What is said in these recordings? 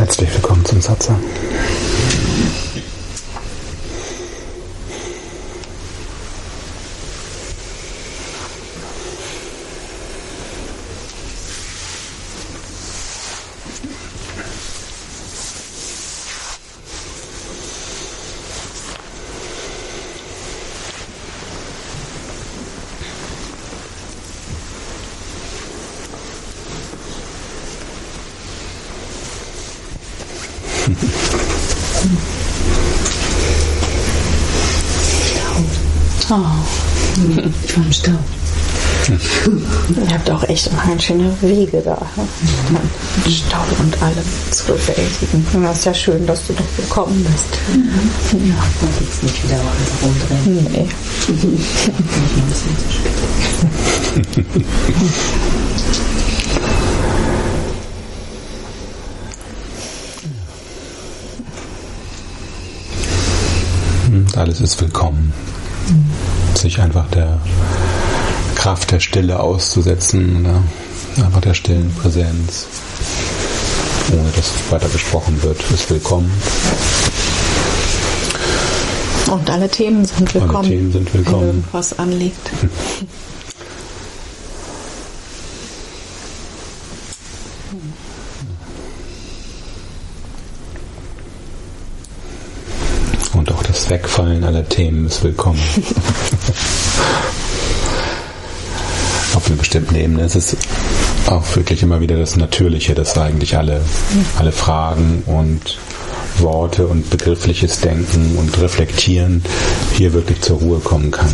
Herzlich willkommen zum Satsang. Oh. Vom Staub. Ihr habt auch echt immer ganz schöne Wege da. Mit Staub und allem zu bewältigen. Das ist ja schön, dass du doch gekommen bist. Ja, man geht's nicht wieder rumdrehen. Nee. Alles ist willkommen. Sich einfach der Kraft der Stille auszusetzen, oder einfach der stillen Präsenz, ohne dass weiter gesprochen wird, ist willkommen. Und alle Themen sind willkommen. Alle Themen sind willkommen. Wenn irgendwas anliegt. Und auch das Wegfallen aller Themen ist willkommen. Auf einer bestimmten Ebene ist es auch wirklich immer wieder das Natürliche, dass eigentlich alle Fragen und Worte und begriffliches Denken und Reflektieren hier wirklich zur Ruhe kommen kann.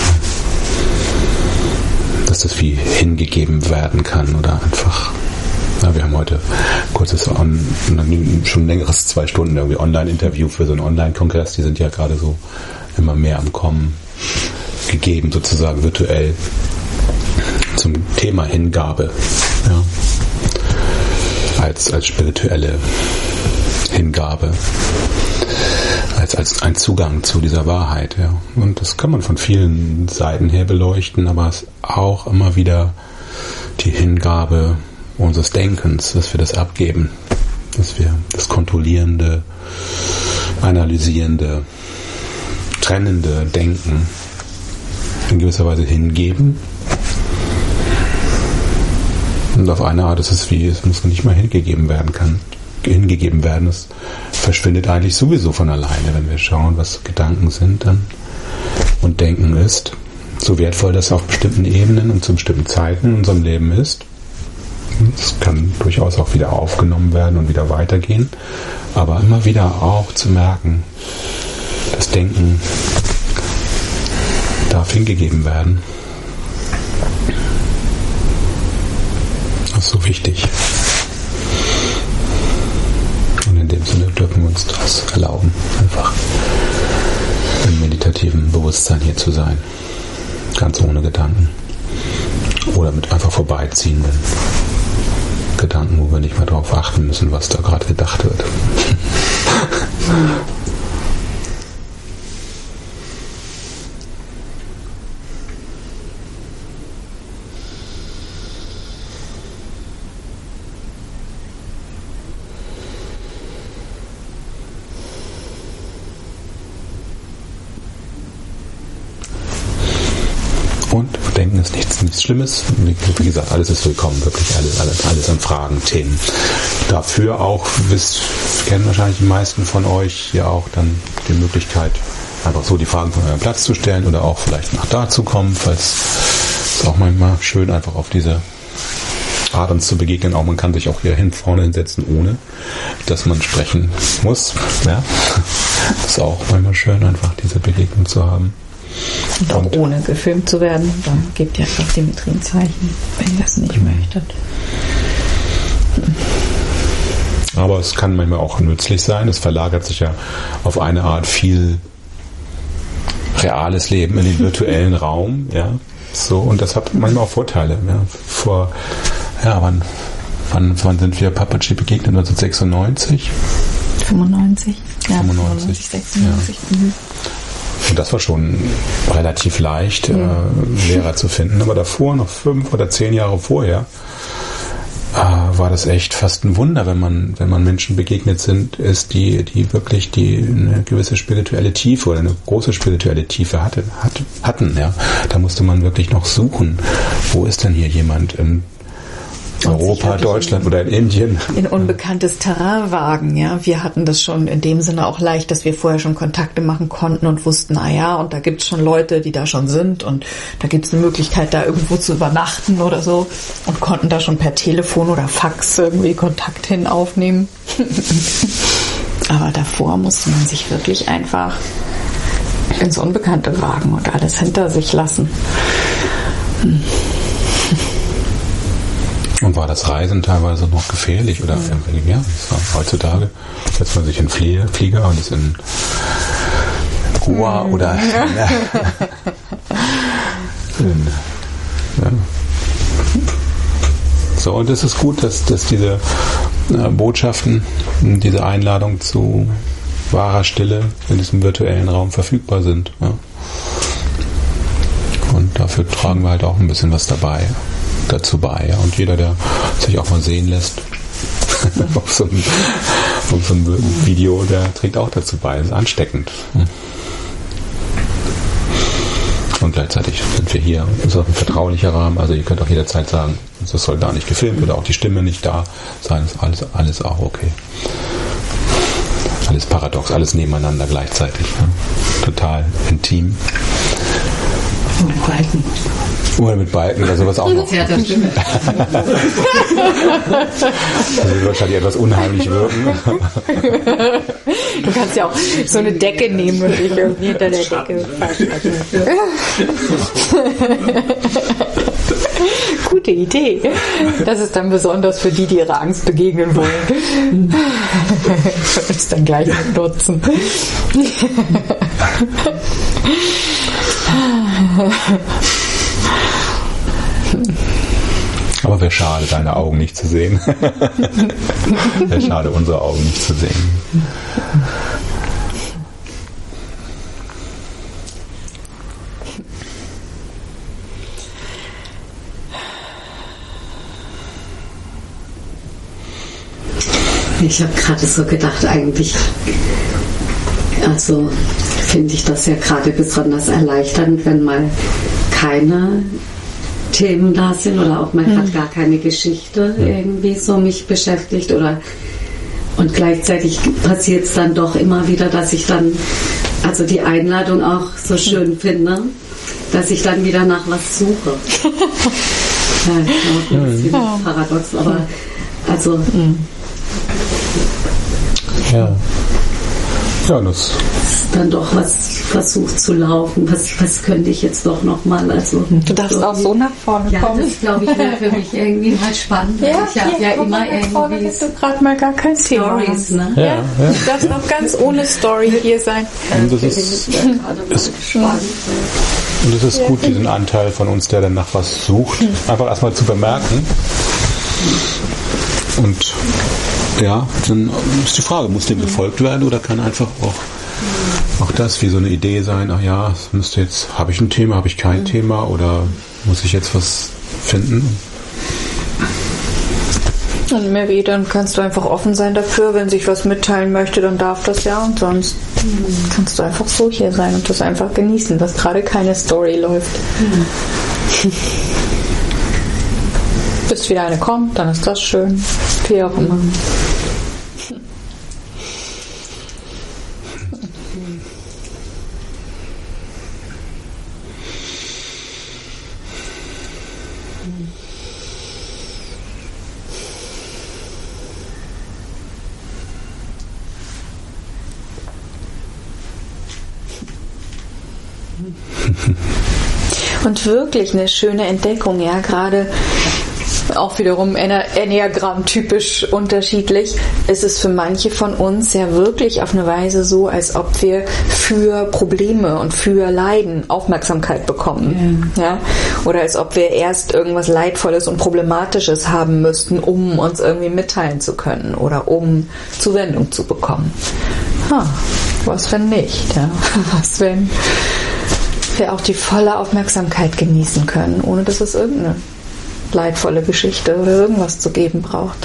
Dass das wie hingegeben werden kann oder einfach. Ja, wir haben heute kurzes, schon längeres 2 Stunden irgendwie Online-Interview für so einen Online-Kongress. Die sind ja gerade so immer mehr am Kommen, gegeben sozusagen virtuell zum Thema Hingabe, ja, als spirituelle Hingabe, als ein Zugang zu dieser Wahrheit. Ja. Und das kann man von vielen Seiten her beleuchten, aber es ist auch immer wieder die Hingabe unseres Denkens, dass wir das abgeben, dass wir das kontrollierende, analysierende, trennende Denken in gewisser Weise hingeben. Und auf eine Art ist es wie, es muss nicht mal hingegeben werden. Es verschwindet eigentlich sowieso von alleine, wenn wir schauen, was Gedanken sind dann und Denken ist. So wertvoll das auf bestimmten Ebenen und zu bestimmten Zeiten in unserem Leben ist. Es kann durchaus auch wieder aufgenommen werden und wieder weitergehen, aber immer wieder auch zu merken, das Denken darf hingegeben werden. Das ist so wichtig. Und in dem Sinne dürfen wir uns das erlauben, einfach im meditativen Bewusstsein hier zu sein. Ganz ohne Gedanken. Oder mit einfach vorbeiziehenden Gedanken, wo wir nicht mehr darauf achten müssen, was da gerade gedacht wird. Und Denken ist nichts Schlimmes. Wie gesagt, alles ist willkommen, wirklich alles an Fragen, Themen. Dafür auch, kennen wahrscheinlich die meisten von euch ja auch dann die Möglichkeit, einfach so die Fragen von eurem Platz zu stellen oder auch vielleicht nach da zu kommen, falls es auch manchmal schön einfach auf diese Art uns zu begegnen. Auch man kann sich auch hier vorne hinsetzen, ohne dass man sprechen muss. Ja? Das ist auch manchmal schön, einfach diese Begegnung zu haben. Und auch ohne gefilmt zu werden, dann gebt ihr einfach Dimitri ein Zeichen, wenn ihr das nicht möchtet. Aber es kann manchmal auch nützlich sein. Es verlagert sich ja auf eine Art viel reales Leben in den virtuellen Raum. Ja, so, und das hat manchmal auch Vorteile. Ja. Wann sind wir Papaji begegnet? 1996? 95? Ja, 95, 96. Ja. Mhm. Und das war schon relativ leicht, Lehrer zu finden. Aber davor, noch 5 oder 10 Jahre vorher, war das echt fast ein Wunder, wenn man Menschen begegnet ist, die wirklich eine gewisse spirituelle Tiefe oder eine große spirituelle Tiefe hatten. Ja. Da musste man wirklich noch suchen, wo ist denn hier jemand in Europa, Deutschland oder in Indien. In unbekanntes Terrain wagen, ja. Wir hatten das schon in dem Sinne auch leicht, dass wir vorher schon Kontakte machen konnten und wussten, und da gibt's schon Leute, die da schon sind und da gibt's eine Möglichkeit, da irgendwo zu übernachten oder so und konnten da schon per Telefon oder Fax irgendwie Kontakt hin aufnehmen. Aber davor musste man sich wirklich einfach ins Unbekannte wagen und alles hinter sich lassen. Und war das Reisen teilweise noch gefährlich? Oder ja, heutzutage setzt man sich in Flieger und ist in Goa oder So, und es ist gut, dass diese Botschaften, diese Einladung zu wahrer Stille in diesem virtuellen Raum verfügbar sind. Ja. Und dafür tragen wir halt auch ein bisschen was dazu bei. Ja. Und jeder, der sich auch mal sehen lässt auf so einem Video, der trägt auch dazu bei. Das ist ansteckend. Und gleichzeitig sind wir hier. Das ist auch ein vertraulicher Rahmen. Also ihr könnt auch jederzeit sagen, das soll gar nicht gefilmt oder auch die Stimme nicht da sein. Ist alles auch okay. Alles paradox, alles nebeneinander gleichzeitig. Ja. Total intim. Und Balken. Oder mit Balken oder sowas auch noch. Ja, das stimmt. Das wird wahrscheinlich etwas unheimlich wirken. Du kannst ja auch so eine Decke nehmen und dich irgendwie hinter der Decke verstecken. Gute Idee. Das ist dann besonders für die ihrer Angst begegnen wollen. Das ist dann gleich mit Nutzen. Aber wäre schade, deine Augen nicht zu sehen. Wäre schade, unsere Augen nicht zu sehen. Ich habe gerade so gedacht, eigentlich, also finde ich das ja gerade besonders erleichternd, wenn mal keine Themen da sind oder auch man hat gar keine Geschichte irgendwie so mich beschäftigt und gleichzeitig passiert es dann doch immer wieder, dass ich dann also die Einladung auch so schön finde, dass ich dann wieder nach was suche. Ja, ich glaube, ein bisschen paradox, aber also ja, das ist dann doch was versucht zu laufen. Was könnte ich jetzt doch nochmal? Also, du darfst auch so nach vorne kommen. Ja, das glaube ich wäre für mich irgendwie mal spannend. Ja, ich habe ja immer irgendwie dass du gerade mal gar kein Thema Stories, ne? Ja, du darfst noch ganz ohne Story hier sein. Und das ist gut, diesen Anteil von uns, der dann nach was sucht, einfach erstmal zu bemerken. Und ja, dann ist die Frage, muss dem gefolgt werden oder kann einfach auch das wie so eine Idee sein, ach ja, es müsste jetzt, habe ich ein Thema, habe ich kein Thema oder muss ich jetzt was finden? Und Mary, dann kannst du einfach offen sein dafür, wenn sich was mitteilen möchte, dann darf das ja und sonst kannst du einfach so hier sein und das einfach genießen, dass gerade keine Story läuft. Bis wieder eine kommt, dann ist das schön. Wie auch immer. Und wirklich eine schöne Entdeckung, ja, gerade auch wiederum Enneagramm-typisch unterschiedlich, ist es für manche von uns ja wirklich auf eine Weise so, als ob wir für Probleme und für Leiden Aufmerksamkeit bekommen. Ja? Oder als ob wir erst irgendwas Leidvolles und Problematisches haben müssten, um uns irgendwie mitteilen zu können oder um Zuwendung zu bekommen. Was wenn nicht? Ja? Was wenn wir auch die volle Aufmerksamkeit genießen können, ohne dass es irgendeine leidvolle Geschichte oder irgendwas zu geben braucht.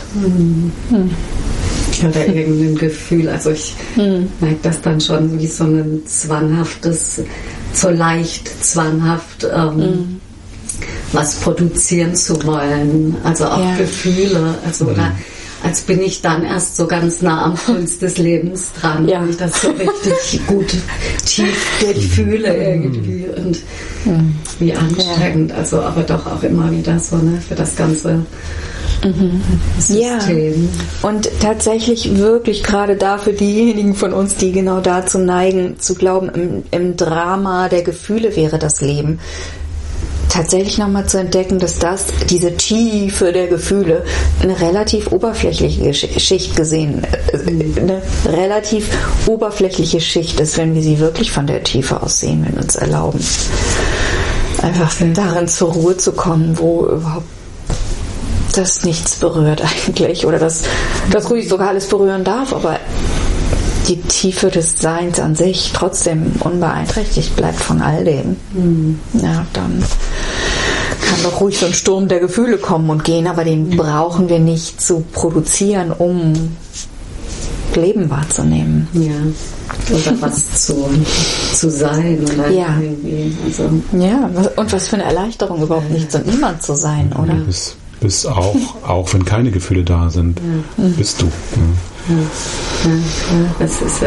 Oder irgendein Gefühl. Also ich merke das dann schon wie so ein zwanghaftes, so leicht zwanghaft was produzieren zu wollen. Also auch Gefühle. Also oder als bin ich dann erst so ganz nah am Puls des Lebens dran, wenn ich das so richtig gut tief durchfühle irgendwie und wie anstrengend. Also aber doch auch immer wieder so, ne, für das ganze System. Ja, und tatsächlich wirklich gerade da für diejenigen von uns, die genau dazu neigen, zu glauben, im Drama der Gefühle wäre das Leben, tatsächlich nochmal zu entdecken, dass diese Tiefe der Gefühle eine relativ oberflächliche Schicht gesehen, eine relativ oberflächliche Schicht ist, wenn wir sie wirklich von der Tiefe aus sehen, wenn wir uns erlauben, einfach darin zur Ruhe zu kommen, wo überhaupt das nichts berührt eigentlich oder das ruhig sogar alles berühren darf, aber die Tiefe des Seins an sich trotzdem unbeeinträchtigt bleibt von all dem. Ja, dann kann doch ruhig so ein Sturm der Gefühle kommen und gehen, aber den brauchen wir nicht zu produzieren, um Leben wahrzunehmen. Ja. Oder was zu sein oder irgendwie. Also. Ja, und was für eine Erleichterung, überhaupt nichts und niemand zu sein, oder? Bist auch wenn keine Gefühle da sind, bist du. Ja, das ist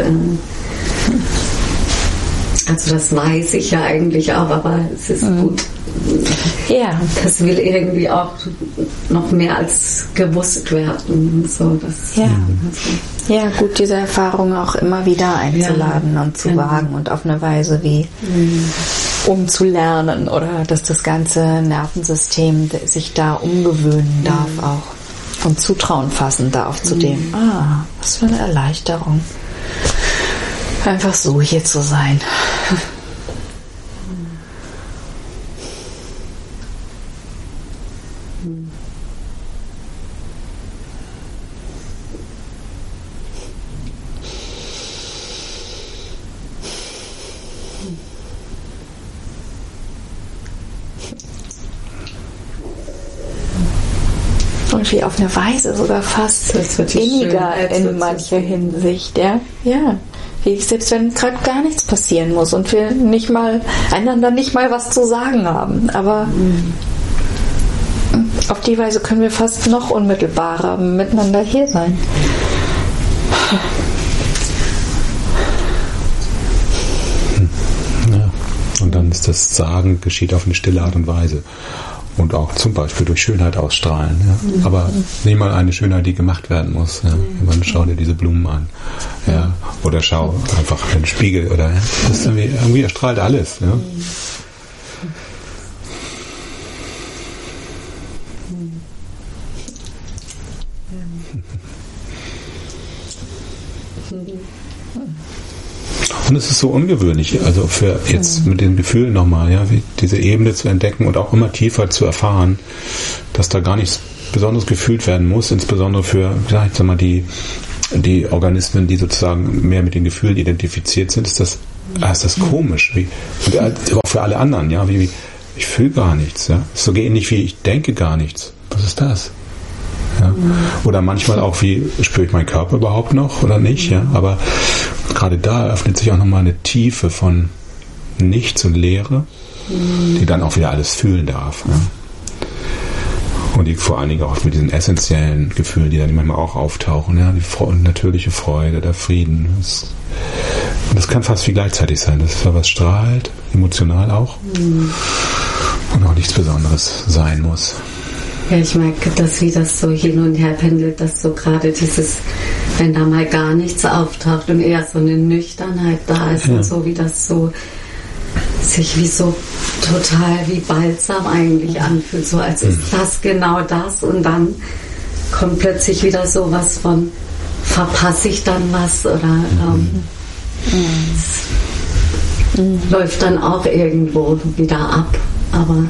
also das weiß ich ja eigentlich auch, aber es ist gut. Ja. Das will irgendwie auch noch mehr als gewusst werden. So, Ja, gut, diese Erfahrung auch immer wieder einzuladen und zu wagen und auf eine Weise wie umzulernen oder dass das ganze Nervensystem sich da umgewöhnen darf auch und Zutrauen fassen darf zu dem, was für eine Erleichterung. Einfach so hier zu sein. Und wie auf eine Weise sogar fast inniger in mancher Hinsicht, ja. Wie selbst wenn gerade gar nichts passieren muss und wir einander nicht mal was zu sagen haben, aber auf die Weise können wir fast noch unmittelbarer miteinander hier sein. Ja. Und dann ist das Sagen geschieht auf eine stille Art und Weise. Und auch zum Beispiel durch Schönheit ausstrahlen. Ja. Aber nicht mal eine Schönheit, die gemacht werden muss. Ja. Schau dir diese Blumen an. Ja. Oder schau einfach in den Spiegel. Oder, ja. Das ist irgendwie erstrahlt alles. Ja. Und es ist so ungewöhnlich, also für jetzt mit den Gefühlen nochmal, ja, diese Ebene zu entdecken und auch immer tiefer zu erfahren, dass da gar nichts Besonderes gefühlt werden muss, insbesondere für, ja, ich sag mal, die Organismen, die sozusagen mehr mit den Gefühlen identifiziert sind, ist das komisch. Und auch für alle anderen, ja, ich fühle gar nichts, ja. Ist so ähnlich wie ich denke gar nichts. Was ist das? Ja. Oder manchmal auch spüre ich meinen Körper überhaupt noch oder nicht, ja, aber gerade da öffnet sich auch nochmal eine Tiefe von Nichts und Leere, die dann auch wieder alles fühlen darf. Ja. Und die vor allen Dingen auch mit diesen essentiellen Gefühlen, die dann manchmal auch auftauchen, ja, die natürliche Freude, der Frieden. Das kann fast wie gleichzeitig sein, dass da was strahlt, emotional auch, und auch nichts Besonderes sein muss. Ja, ich merke, dass wie das so hin und her pendelt, dass so gerade dieses, wenn da mal gar nichts auftaucht und eher so eine Nüchternheit da ist und so, wie das so sich wie so total wie Balsam eigentlich anfühlt, so als ist das genau das und dann kommt plötzlich wieder so was von, verpasse ich dann was oder läuft dann auch irgendwo wieder ab, aber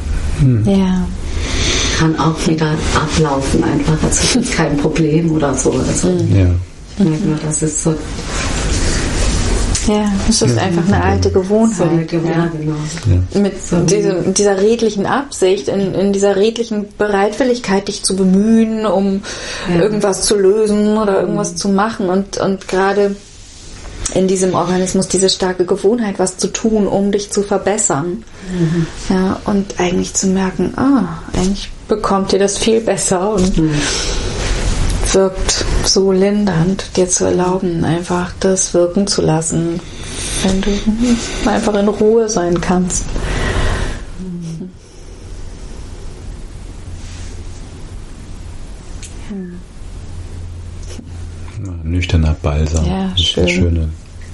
kann auch wieder ablaufen einfach, also das ist kein Problem oder so. Also, ich merke nur, dass es so Ja, es ist einfach eine alte Gewohnheit. Ja, genau. Mit dieser redlichen Absicht, in dieser redlichen Bereitwilligkeit, dich zu bemühen, um irgendwas zu lösen oder irgendwas zu machen. Und gerade in diesem Organismus diese starke Gewohnheit, was zu tun, um dich zu verbessern. Ja, und eigentlich zu merken, eigentlich bekommt ihr das viel besser und wirkt so lindernd, dir zu erlauben, einfach das wirken zu lassen, wenn du einfach in Ruhe sein kannst. Nüchterner Balsam. Ja, das ist eine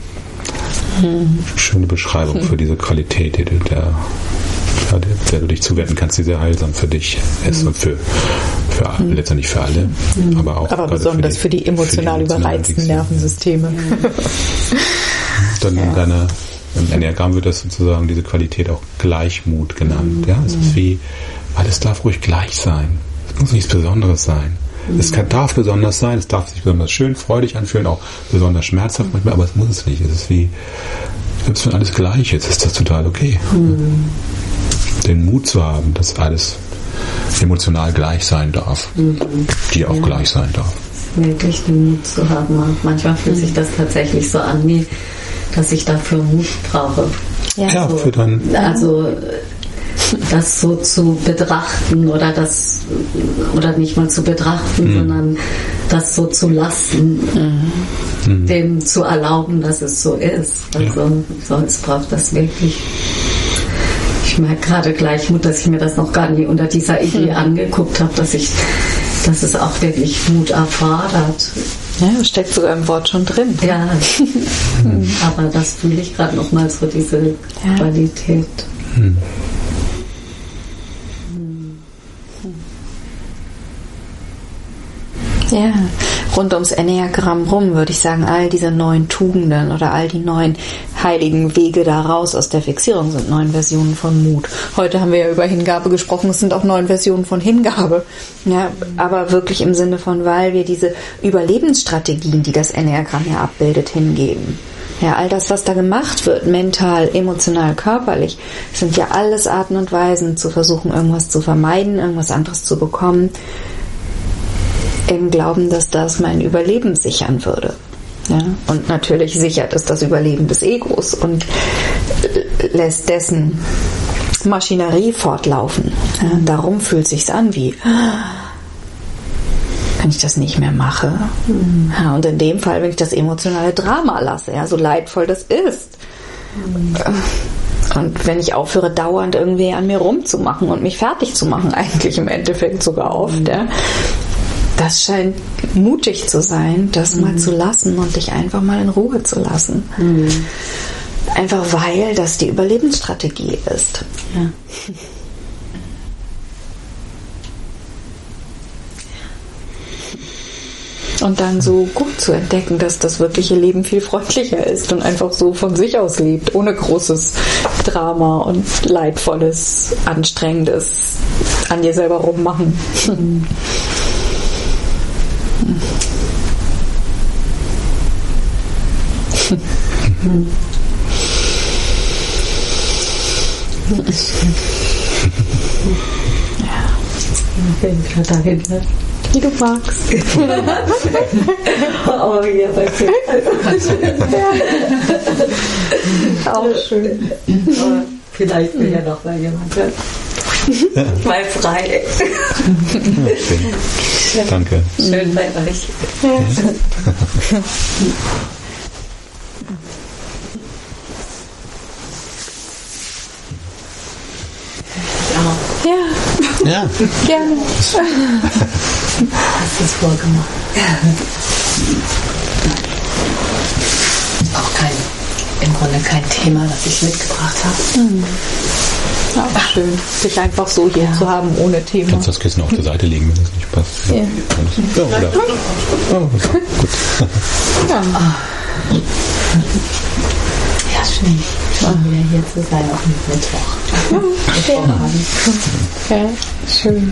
schöne Beschreibung für diese Qualität, der du dich zuwenden kannst, die sehr heilsam für dich ist und für letztendlich für alle, aber auch besonders für die emotional überreizten Nervensysteme. Dann im Enneagramm wird das sozusagen diese Qualität auch Gleichmut genannt. Ja, es ist wie, alles darf ruhig gleich sein. Es muss nichts Besonderes sein. Es darf besonders sein, es darf sich besonders schön, freudig anfühlen, auch besonders schmerzhaft manchmal, aber es muss es nicht. Es ist wie, selbst wenn alles gleich ist, ist das total okay. Den Mut zu haben, dass alles emotional gleich sein darf, dir auch gleich sein darf. Wirklich den Mut zu haben. Manchmal fühlt sich das tatsächlich so an, wie dass ich dafür Mut brauche. Ja, so, für dann. Also das so zu betrachten oder nicht mal zu betrachten, sondern das so zu lassen, dem zu erlauben, dass es so ist. Also sonst braucht das wirklich. Ich merke gerade Gleichmut, dass ich mir das noch gar nie unter dieser Idee angeguckt habe, dass es auch wirklich Mut erfordert. Ja, steckt sogar im Wort schon drin. Ja, aber das fühle ich gerade nochmal so, diese Qualität. Ja, rund ums Enneagramm rum würde ich sagen, all diese 9 Tugenden oder all die 9 heiligen Wege da raus aus der Fixierung sind 9 Versionen von Mut. Heute haben wir ja über Hingabe gesprochen, es sind auch 9 Versionen von Hingabe. Ja, aber wirklich im Sinne von, weil wir diese Überlebensstrategien, die das Enneagramm ja abbildet, hingeben. Ja, all das, was da gemacht wird, mental, emotional, körperlich, sind ja alles Arten und Weisen, zu versuchen, irgendwas zu vermeiden, irgendwas anderes zu bekommen, im Glauben, dass das mein Überleben sichern würde. Ja? Und natürlich sichert es das Überleben des Egos und lässt dessen Maschinerie fortlaufen. Ja? Darum fühlt es sich an wie, wenn ich das nicht mehr mache. Ja, und in dem Fall, wenn ich das emotionale Drama lasse, ja, so leidvoll das ist. Und wenn ich aufhöre, dauernd irgendwie an mir rumzumachen und mich fertig zu machen, eigentlich im Endeffekt sogar oft, ja, das scheint mutig zu sein, das mal zu lassen und dich einfach mal in Ruhe zu lassen. Einfach weil das die Überlebensstrategie ist. Ja. Und dann so gut zu entdecken, dass das wirkliche Leben viel freundlicher ist und einfach so von sich aus lebt, ohne großes Drama und leidvolles, anstrengendes an dir selber rummachen. Ja, ich bin gerade dahinter. Wie du magst. Oh, ja, danke. Ja. Auch schön. Aber vielleicht will ja noch mal jemand. Mal frei. Ja, schön. Danke. Schön bei euch. Ja, gerne. Hast es vorgemacht. Auch im Grunde kein Thema, das ich mitgebracht habe. Auch schön, dich einfach so hier zu haben, ohne Thema. Kannst das Kissen auf der Seite legen, wenn das nicht passt. Ja. Ja, oder? Oh, gut. Ja. Ja, schön. Schön wieder hier zu sein auf dem Mittwoch. Ja, schön.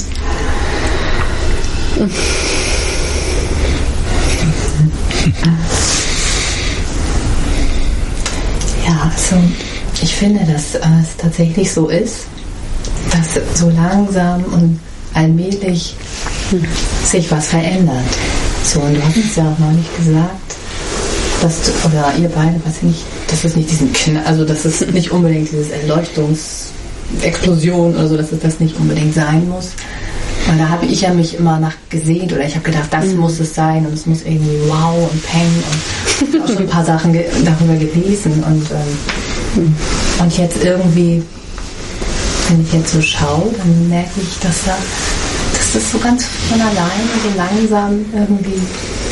Ja, also ich finde, dass es tatsächlich so ist, dass so langsam und allmählich sich was verändert. So, und du hast es ja auch neulich gesagt, dass du, oder ihr beide, weiß ich nicht, dass es nicht diesen also dass es nicht unbedingt dieses Erleuchtungsexplosion oder so, dass es das nicht unbedingt sein muss. Weil da habe ich ja mich immer nach gesehnt oder ich habe gedacht, das muss es sein und es muss irgendwie wow und peng und auch schon ein paar Sachen darüber gelesen und jetzt irgendwie, wenn ich jetzt so schaue, dann merke ich, dass das so ganz von alleine, so langsam irgendwie,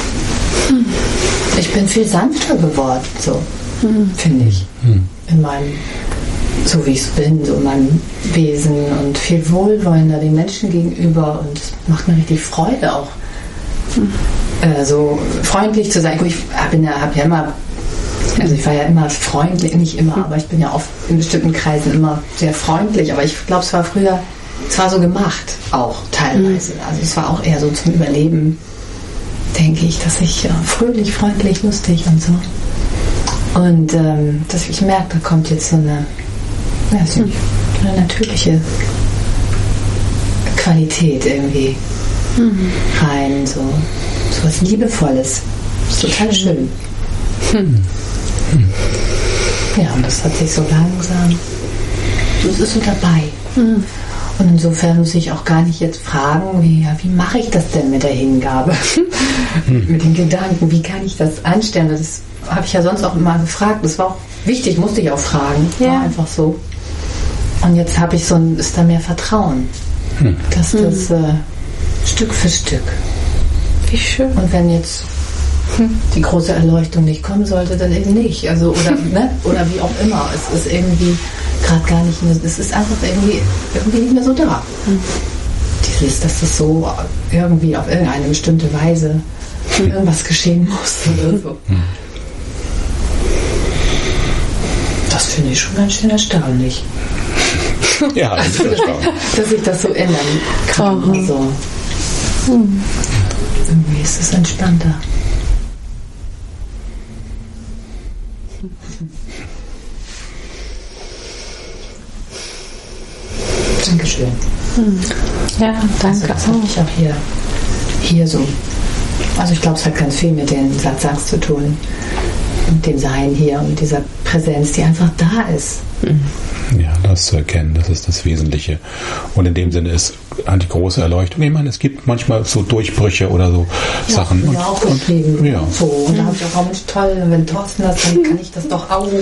ich bin viel sanfter geworden, so finde ich, in meinem, so wie ich es bin, so in meinem Wesen und viel wohlwollender den Menschen gegenüber und es macht mir richtig Freude auch, so freundlich zu sein. Ich war ja immer freundlich, nicht immer, aber ich bin ja oft in bestimmten Kreisen immer sehr freundlich, aber ich glaube, es war früher, es war so gemacht auch teilweise, also es war auch eher so zum Überleben, denke ich, dass ich fröhlich, freundlich, lustig und so und dass ich merke, da kommt jetzt so eine natürliche Qualität irgendwie rein, so was Liebevolles. Das ist total schön. Ja, und das hat sich so langsam, das ist so dabei. Und insofern muss ich auch gar nicht jetzt fragen, wie mache ich das denn mit der Hingabe? Mit den Gedanken, wie kann ich das anstellen? Das habe ich ja sonst auch immer gefragt. Das war auch wichtig, musste ich auch fragen. War einfach so. Und jetzt habe ich ist da mehr Vertrauen, dass das Stück für Stück. Wie schön. Und wenn jetzt die große Erleuchtung nicht kommen sollte, dann eben nicht. Also, oder wie auch immer. Es ist irgendwie gerade gar nicht mehr, es ist einfach irgendwie nicht mehr so da. Dass das so irgendwie auf irgendeine bestimmte Weise irgendwas geschehen muss oder so. Das finde ich schon ganz schön erstaunlich. Ja, das ist erstaunlich. Dass ich das so ändern kann. Also, irgendwie ist es entspannter. Dankeschön. Ja, danke. Das habe ich auch hier so. Also ich glaube, es hat ganz viel mit den Satsangs zu tun. Mit dem Sein hier und mit dieser Präsenz, die einfach da ist. Ja, das zu erkennen, das ist das Wesentliche. Und in dem Sinne ist die große Erleuchtung. Ich meine, es gibt manchmal so Durchbrüche oder so Sachen. Ja, auch geschrieben. Ja. So, und da habe ich auch, Mensch, toll, wenn Thorsten das, dann kann ich das doch auch.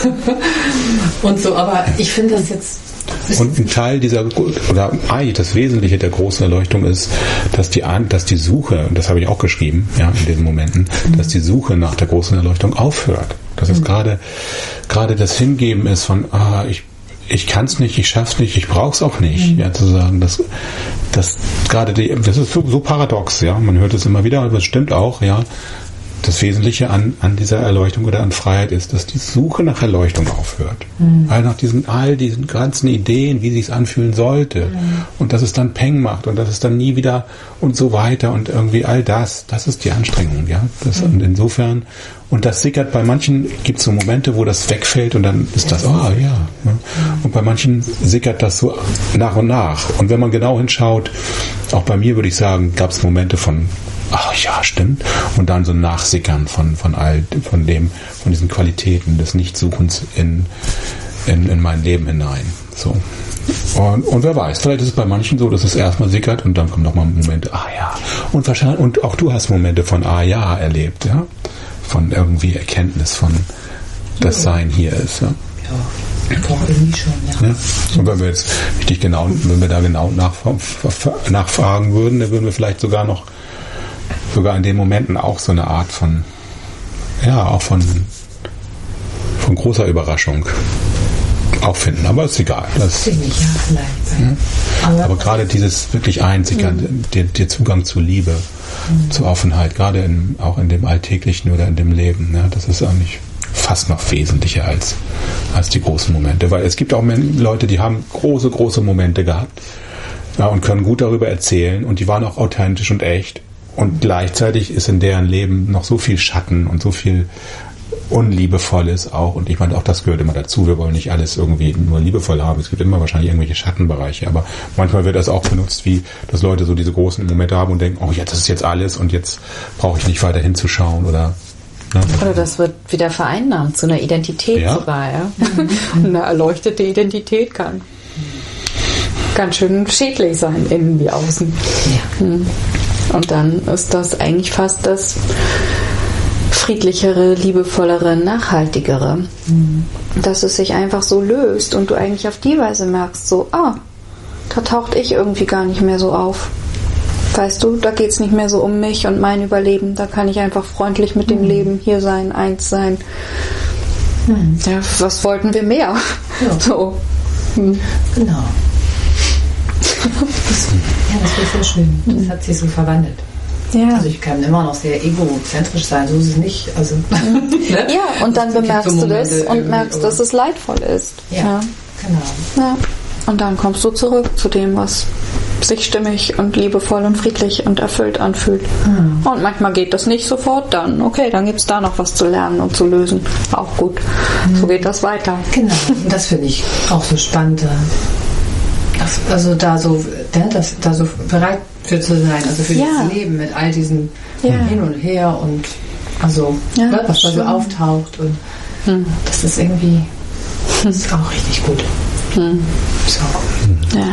Und so, aber ich finde das jetzt... Und ein Teil das Wesentliche der großen Erleuchtung ist, dass die Suche, und das habe ich auch geschrieben, ja, in diesen Momenten, dass die Suche nach der großen Erleuchtung aufhört. Dass es gerade das Hingeben ist von, ich kann es nicht, ich schaff's nicht, ich brauch's auch nicht, ja, zu sagen, das ist so paradox, ja, man hört es immer wieder, aber es stimmt auch, ja. Das Wesentliche an dieser Erleuchtung oder an Freiheit ist, dass die Suche nach Erleuchtung aufhört. All nach diesen ganzen Ideen, wie sich's anfühlen sollte. Und dass es dann Peng macht und dass es dann nie wieder und so weiter und irgendwie all das ist die Anstrengung, ja. Und insofern, und das sickert bei manchen, gibt es so Momente, wo das wegfällt und dann ist das, Und bei manchen sickert das so nach und nach. Und wenn man genau hinschaut, auch bei mir würde ich sagen, gab es Momente von ja, stimmt. Und dann so ein Nachsickern von diesen Qualitäten des Nichtsuchens in mein Leben hinein. So. Und wer weiß, vielleicht ist es bei manchen so, dass es erstmal sickert und dann kommen nochmal Momente, Und wahrscheinlich, und auch du hast Momente von erlebt, ja? Von irgendwie Erkenntnis von das Sein hier ist, ja. Ja, doch irgendwie schon, ja. Und wenn wir jetzt wenn wir da genau nachfragen würden, dann würden wir vielleicht sogar in den Momenten auch so eine Art von großer Überraschung auch finden. Aber ist egal. Das finde ich ja vielleicht. Aber gerade dieses wirklich Einsickern, der Zugang zur Liebe, zur Offenheit, gerade auch in dem Alltäglichen oder in dem Leben, ja, das ist eigentlich fast noch wesentlicher als die großen Momente. Weil es gibt auch Leute, die haben große, große Momente gehabt, ja, und können gut darüber erzählen und die waren auch authentisch und echt. Und gleichzeitig ist in deren Leben noch so viel Schatten und so viel Unliebevolles auch. Und ich meine, auch das gehört immer dazu. Wir wollen nicht alles irgendwie nur liebevoll haben. Es gibt immer wahrscheinlich irgendwelche Schattenbereiche. Aber manchmal wird das auch benutzt, wie dass Leute so diese großen Momente haben und denken, oh ja, das ist jetzt alles und jetzt brauche ich nicht weiter hinzuschauen oder... Ne? Oder das wird wieder vereinnahmt zu einer Identität sogar. Ja? Eine erleuchtete Identität kann ganz schön schädlich sein, innen wie außen. Ja. Und dann ist das eigentlich fast das friedlichere, liebevollere, nachhaltigere. Dass es sich einfach so löst und du eigentlich auf die Weise merkst, so, da taucht ich irgendwie gar nicht mehr so auf. Weißt du, da geht es nicht mehr so um mich und mein Überleben. Da kann ich einfach freundlich mit dem Leben hier sein, eins sein. Ja, was wollten wir mehr? Ja. So. Genau. Das ist sehr schön. Das hat sich so verwandelt. Ja. Also ich kann immer noch sehr egozentrisch sein, so ist es nicht. Also, ne? Ja, und dann bemerkst du das und merkst, dass es leidvoll ist. Ja, genau. Ja. Und dann kommst du zurück zu dem, was sich stimmig und liebevoll und friedlich und erfüllt anfühlt. Und manchmal geht das nicht sofort, dann gibt es da noch was zu lernen und zu lösen. Auch gut. So geht das weiter. Genau, und das finde ich auch so spannend. Also da so bereit für zu sein, also für das Leben mit all diesen Hin und Her und also was da so auftaucht und das ist irgendwie ist auch richtig gut. So. Ja.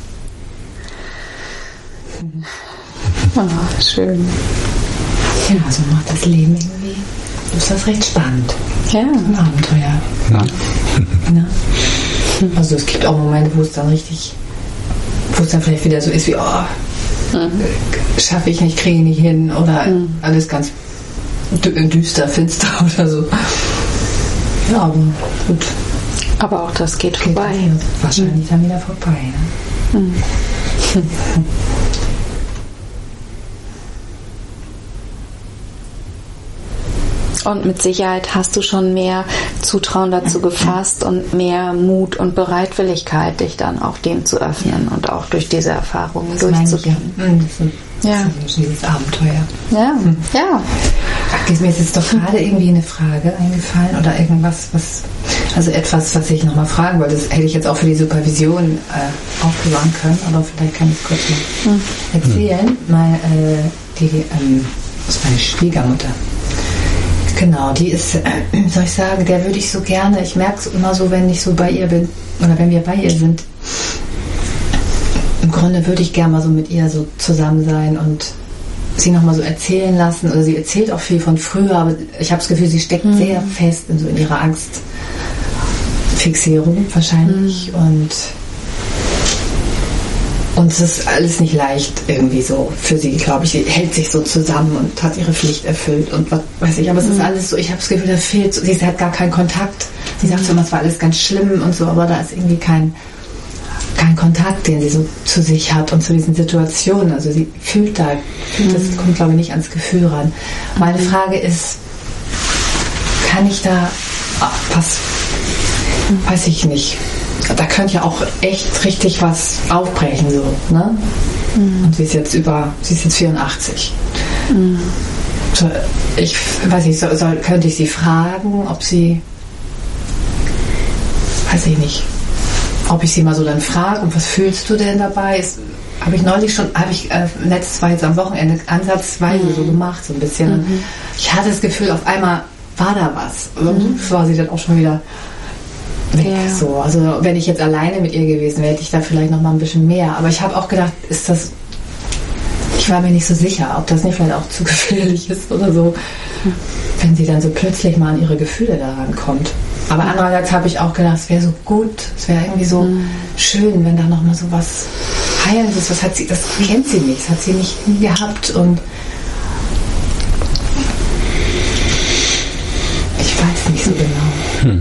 Schön. Ja, so macht das Leben irgendwie. Ist das recht spannend. Ja. Ein Abenteuer. Ja. Also es gibt auch Momente, wo es dann vielleicht wieder so ist wie, schaffe ich nicht, kriege ich nicht hin oder alles ganz düster, finster oder so. Ja, aber gut. Aber auch das geht vorbei. Wahrscheinlich dann wieder vorbei. Ne? Und mit Sicherheit hast du schon mehr Zutrauen dazu gefasst und mehr Mut und Bereitwilligkeit, dich dann auch dem zu öffnen und auch durch diese Erfahrungen durchzugehen. Das ist dieses Abenteuer. Ja. Mir ist jetzt doch gerade irgendwie eine Frage eingefallen oder irgendwas, etwas, was ich nochmal fragen wollte. Das hätte ich jetzt auch für die Supervision aufbewahren können, aber vielleicht kann ich es kurz mal erzählen. Das ist meine Schwiegermutter. Genau, die ist, soll ich sagen, der würde ich so gerne, ich merke es immer so, wenn ich so bei ihr bin oder wenn wir bei ihr sind, im Grunde würde ich gerne mal so mit ihr so zusammen sein und sie nochmal so erzählen lassen. Oder sie erzählt auch viel von früher, aber ich habe das Gefühl, sie steckt sehr fest in ihrer Angstfixierung wahrscheinlich. Und es ist alles nicht leicht irgendwie so für sie, glaube ich. Sie hält sich so zusammen und hat ihre Pflicht erfüllt und was weiß ich. Aber es ist alles so, ich habe das Gefühl, da fehlt so, sie hat gar keinen Kontakt. Sie sagt so immer, es war alles ganz schlimm und so, aber da ist irgendwie kein Kontakt, den sie so zu sich hat und zu diesen Situationen. Also sie fühlt das kommt, glaube ich, nicht ans Gefühl ran. Meine Frage ist, kann ich da weiß ich nicht. Da könnte ja auch echt richtig was aufbrechen, so, ne? Und sie ist jetzt 84. So, ich weiß nicht, könnte ich sie fragen, ob sie, weiß ich nicht, ob ich sie mal so dann frage, und was fühlst du denn dabei? Habe ich letztes war jetzt am Wochenende ansatzweise so gemacht, so ein bisschen. Ich hatte das Gefühl, auf einmal war da was. Und war sie dann auch schon wieder weg. Ja. So. Also wenn ich jetzt alleine mit ihr gewesen wäre, hätte ich da vielleicht noch mal ein bisschen mehr. Aber ich habe auch gedacht, ich war mir nicht so sicher, ob das nicht vielleicht auch zu gefährlich ist oder so, wenn sie dann so plötzlich mal an ihre Gefühle daran kommt. Aber andererseits habe ich auch gedacht, es wäre so gut, es wäre irgendwie so schön, wenn da noch mal so was Heilendes, das kennt sie nicht, das hat sie nie gehabt und ich weiß nicht so genau.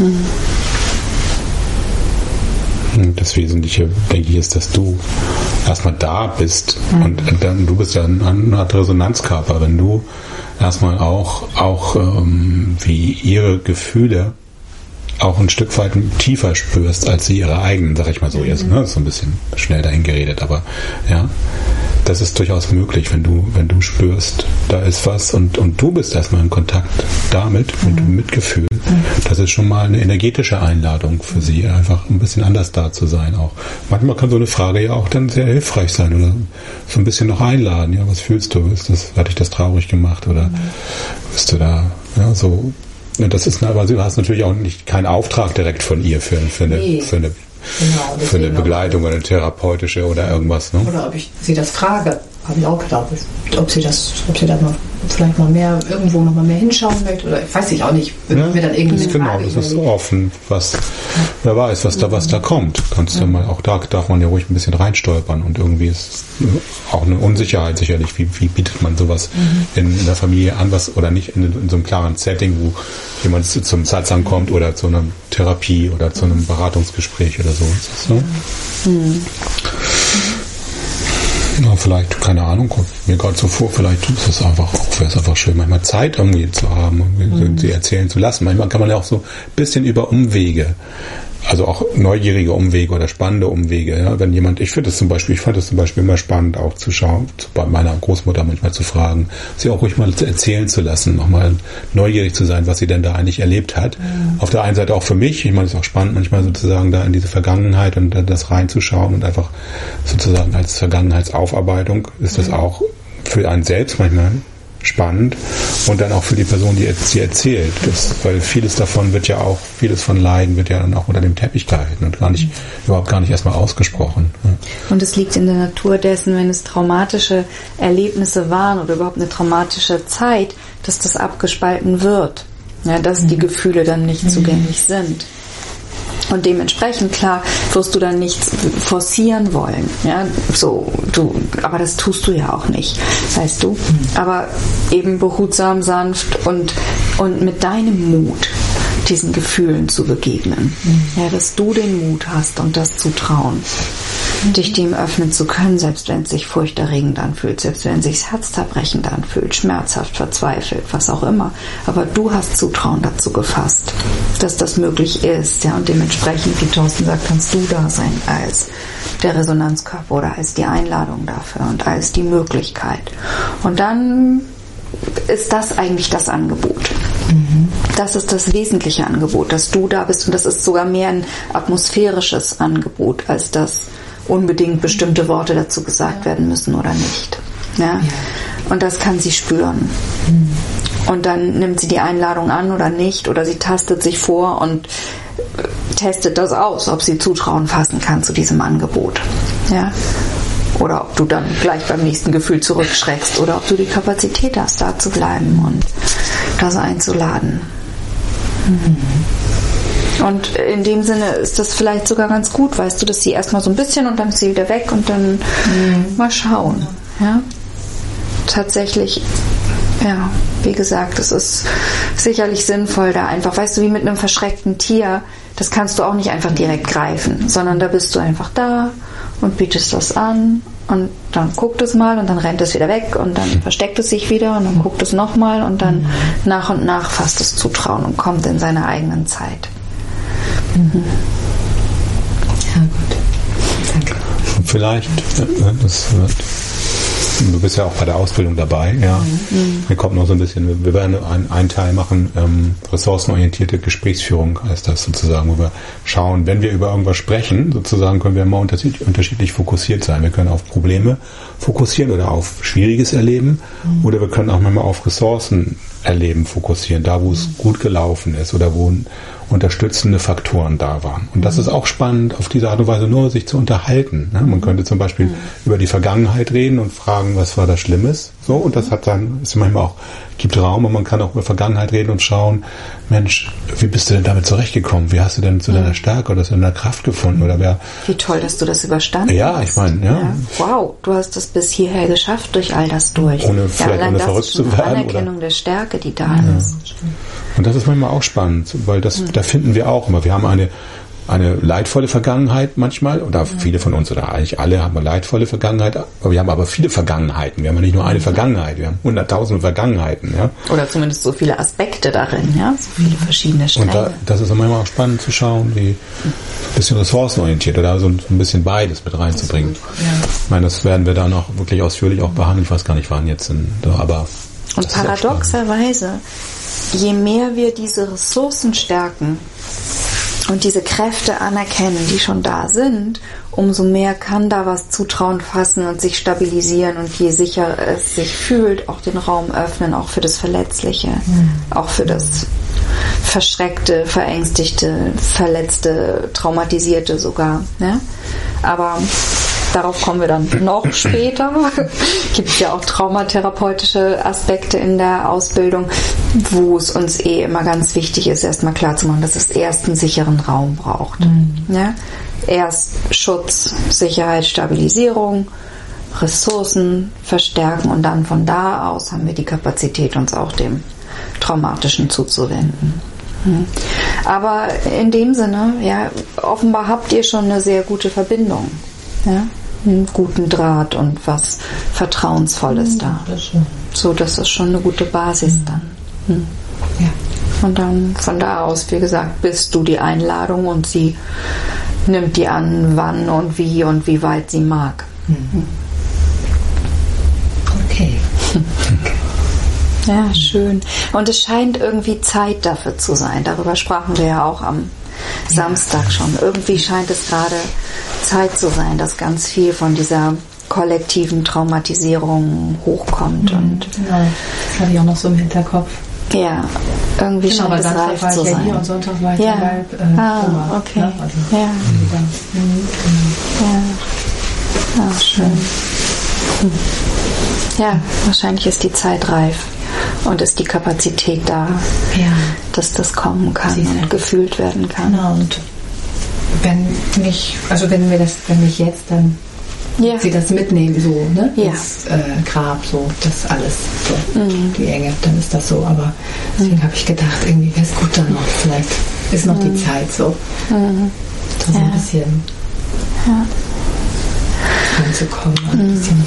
Das Wesentliche, denke ich, ist, dass du erstmal da bist und dann, du bist ja eine Art Resonanzkörper, wenn du erstmal auch wie ihre Gefühle auch ein Stück weit tiefer spürst, als sie ihre eigenen, sag ich mal so jetzt, ne? So ein bisschen schnell dahin geredet, aber ja, das ist durchaus möglich, wenn du spürst, da ist was und du bist erstmal in Kontakt damit, mit dem Mitgefühl. Das ist schon mal eine energetische Einladung für sie, einfach ein bisschen anders da zu sein auch. Manchmal kann so eine Frage ja auch dann sehr hilfreich sein oder so ein bisschen noch einladen. Ja, was fühlst du? Hat dich das traurig gemacht oder bist du da? Ja, so. Ja, das ist, aber du hast natürlich auch keinen Auftrag direkt von ihr für eine Begleitung oder eine therapeutische oder irgendwas. Ne? Oder ob ich sie das frage, habe ich auch gedacht, ob sie da mal vielleicht mal mehr irgendwo noch mal mehr hinschauen möchte oder weiß ich auch nicht, wenn mir dann irgendwie genau, das ist so offen, wer weiß, was da kommt. Kannst du mal, auch da darf man ja ruhig ein bisschen reinstolpern und irgendwie ist auch eine Unsicherheit sicherlich, wie bietet man sowas in der Familie an, was oder nicht in so einem klaren Setting, wo jemand zum Satsang kommt oder zu einer Therapie oder zu einem Beratungsgespräch oder so. Ist das so? Ja, vielleicht, keine Ahnung, kommt mir gerade so vor, vielleicht ist es wäre es einfach schön, manchmal Zeit irgendwie zu haben, sie erzählen zu lassen. Manchmal kann man ja auch so ein bisschen über Umwege, also auch neugierige Umwege oder spannende Umwege, ja, wenn jemand, ich fand das zum Beispiel immer spannend, auch zu schauen, bei meiner Großmutter manchmal zu fragen, sie auch ruhig mal erzählen zu lassen, nochmal neugierig zu sein, was sie denn da eigentlich erlebt hat. Auf der einen Seite auch für mich, ich meine, es ist auch spannend, manchmal sozusagen da in diese Vergangenheit und das reinzuschauen und einfach sozusagen als Vergangenheitsaufarbeitung ist das auch für einen selbst manchmal spannend und dann auch für die Person, die sie erzählt. Weil vieles von Leiden wird ja dann auch unter dem Teppich gehalten und überhaupt gar nicht erstmal ausgesprochen. Ja. Und es liegt in der Natur dessen, wenn es traumatische Erlebnisse waren oder überhaupt eine traumatische Zeit, dass das abgespalten wird. Ja, dass die Gefühle dann nicht zugänglich sind. Und dementsprechend, klar, wirst du dann nichts forcieren wollen. Ja, aber das tust du ja auch nicht, weißt du. Aber eben behutsam, sanft und mit deinem Mut diesen Gefühlen zu begegnen. Ja, dass du den Mut hast und das Zutrauen, dich dem öffnen zu können, selbst wenn es sich furchterregend anfühlt, selbst wenn es sich herzzerbrechend anfühlt, schmerzhaft, verzweifelt, was auch immer. Aber du hast Zutrauen dazu gefasst, dass das möglich ist. Ja, und dementsprechend, wie Thorsten sagt, kannst du da sein als der Resonanzkörper oder als die Einladung dafür und als die Möglichkeit. Und dann ist das eigentlich das Angebot. Das ist das wesentliche Angebot, dass du da bist, und das ist sogar mehr ein atmosphärisches Angebot, als dass unbedingt bestimmte Worte dazu gesagt werden müssen oder nicht. Ja? Und das kann sie spüren. Und dann nimmt sie die Einladung an oder nicht, oder sie tastet sich vor und testet das aus, ob sie Zutrauen fassen kann zu diesem Angebot. Ja? Oder ob du dann gleich beim nächsten Gefühl zurückschreckst oder ob du die Kapazität hast, da zu bleiben und das einzuladen. Und in dem Sinne ist das vielleicht sogar ganz gut, weißt du, dass sie erstmal so ein bisschen und dann ist sie wieder weg und dann mal schauen. Ja? Tatsächlich, ja, wie gesagt, es ist sicherlich sinnvoll, da einfach, weißt du, wie mit einem verschreckten Tier, das kannst du auch nicht einfach direkt greifen, sondern da bist du einfach da und bietest das an und dann guckt es mal und dann rennt es wieder weg und dann versteckt es sich wieder und dann guckt es nochmal und dann nach und nach fasst es Zutrauen und kommt in seiner eigenen Zeit. Ja, gut. Danke. Vielleicht, du bist ja auch bei der Ausbildung dabei, ja. Mir kommt noch so ein bisschen, wir werden einen Teil machen, ressourcenorientierte Gesprächsführung heißt das sozusagen, wo wir schauen, wenn wir über irgendwas sprechen, sozusagen können wir immer unterschiedlich fokussiert sein. Wir können auf Probleme fokussieren oder auf schwieriges Erleben oder wir können auch manchmal auf Ressourcen erleben fokussieren, da wo es gut gelaufen ist oder wo unterstützende Faktoren da waren. Und das ist auch spannend, auf diese Art und Weise nur sich zu unterhalten. Ne? Man könnte zum Beispiel über die Vergangenheit reden und fragen, was war da Schlimmes? So, und das hat dann, ist manchmal auch, gibt Raum, und man kann auch über Vergangenheit reden und schauen, Mensch, wie bist du denn damit zurechtgekommen? Wie hast du denn zu deiner Stärke oder zu deiner Kraft gefunden? Oder wie toll, dass du das überstanden hast. Ja, ich meine, ja. Wow, du hast das bis hierher geschafft durch all das durch. Ohne verrückt zu werden. Anerkennung der Stärke, die da ist. Und das ist manchmal auch spannend, weil da finden wir auch immer. Wir haben eine eine leidvolle Vergangenheit manchmal, oder viele von uns, oder eigentlich alle haben eine leidvolle Vergangenheit, aber wir haben aber viele Vergangenheiten. Wir haben ja nicht nur eine Vergangenheit, wir haben 100.000 Vergangenheiten. Ja? Oder zumindest so viele Aspekte darin, ja, so viele verschiedene Stränge. Und das ist immer auch spannend zu schauen, wie ein bisschen ressourcenorientiert oder so ein bisschen beides mit reinzubringen. Ich meine, das werden wir dann auch wirklich ausführlich auch behandeln. Ich weiß gar nicht, wann jetzt sind, aber... Und paradoxerweise, je mehr wir diese Ressourcen stärken und diese Kräfte anerkennen, die schon da sind, umso mehr kann da was Zutrauen fassen und sich stabilisieren und je sicher es sich fühlt, auch den Raum öffnen, auch für das Verletzliche, auch für das Verschreckte, Verängstigte, Verletzte, Traumatisierte sogar. Ne? Aber darauf kommen wir dann noch später. Gibt es ja auch traumatherapeutische Aspekte in der Ausbildung, wo es uns immer ganz wichtig ist, erstmal klarzumachen, dass es erst einen sicheren Raum braucht. Ja? Erst Schutz, Sicherheit, Stabilisierung, Ressourcen verstärken und dann von da aus haben wir die Kapazität, uns auch dem Traumatischen zuzuwenden. Aber in dem Sinne, ja, offenbar habt ihr schon eine sehr gute Verbindung. Ja? Einen guten Draht und was Vertrauensvolles da. So, das ist schon eine gute Basis dann. Ja. Und dann von da aus, wie gesagt, bist du die Einladung und sie nimmt die an, wann und wie weit sie mag. Okay. Ja, schön. Und es scheint irgendwie Zeit dafür zu sein. Darüber sprachen wir ja auch am Samstag schon. Irgendwie scheint es gerade Zeit zu sein, dass ganz viel von dieser kollektiven Traumatisierung hochkommt. Und genau, das habe ich auch noch so im Hinterkopf. Ja, irgendwie genau, scheint es reif zu sein. Hier und Sonntag war ich bei okay. Ne? Also, ja, schön. Ja, wahrscheinlich ist die Zeit reif und ist die Kapazität da, dass das kommen kann und gefühlt werden kann. Genau, und wenn ich jetzt dann sie das mitnehmen, so, ne? Das Grab, so, das alles, so, die Enge, dann ist das so. Aber deswegen habe ich gedacht, irgendwie wäre es gut dann noch, vielleicht ist noch die Zeit so, da so ein bisschen ranzukommen. Ein bisschen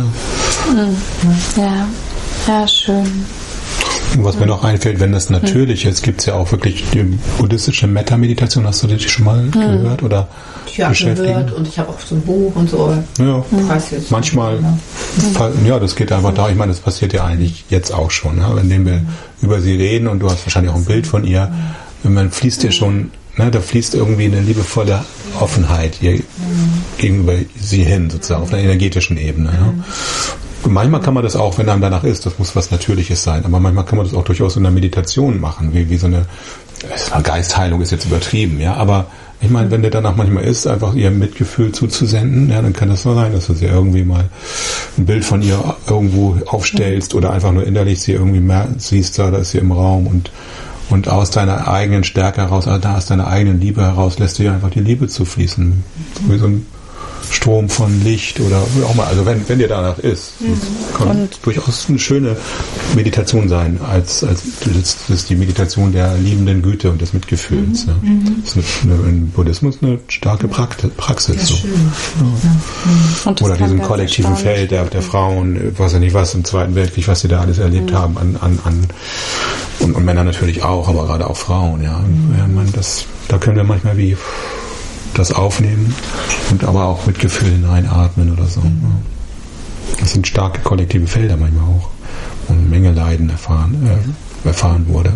Ja, schön. Was mir noch einfällt, wenn das natürlich ist, gibt es ja auch wirklich die buddhistische Metta-Meditation. Hast du die schon mal gehört oder beschäftigt? Gehört und ich habe auch so ein Buch und so. Ja, manchmal, das geht einfach da. Ich meine, das passiert ja eigentlich jetzt auch schon, ne? Indem wir über sie reden und du hast wahrscheinlich auch ein Bild von ihr. Man fließt dir schon, ne, da fließt irgendwie eine liebevolle Offenheit gegenüber sie hin, sozusagen, auf einer energetischen Ebene. Ja? Manchmal kann man das auch, wenn einem danach ist, das muss was Natürliches sein, aber manchmal kann man das auch durchaus in der Meditation machen, wie so eine Geistheilung ist jetzt übertrieben, ja, aber ich meine, wenn der danach manchmal ist, einfach ihr Mitgefühl zuzusenden, ja, dann kann das so sein, dass du sie irgendwie mal ein Bild von ihr irgendwo aufstellst oder einfach nur innerlich sie irgendwie siehst, da ist sie im Raum und aus deiner eigenen Stärke heraus, aus deiner eigenen Liebe heraus lässt du ihr einfach die Liebe zufließen, wie so ein Strom von Licht oder wie auch mal, also wenn dir danach ist, kann durchaus eine schöne Meditation sein, als das die Meditation der liebenden Güte und des Mitgefühls. Ja. Das ist im Buddhismus eine starke Praxis. So. Ja. Oder diesem kollektiven Feld der Frauen, weiß ja nicht was, im Zweiten Weltkrieg, was sie da alles erlebt haben, und Männer natürlich auch, aber gerade auch Frauen. Ja. Da können wir manchmal wie das aufnehmen und aber auch mit Gefühl hineinatmen oder so. Das sind starke kollektive Felder manchmal auch, wo eine Menge Leiden erfahren wurde.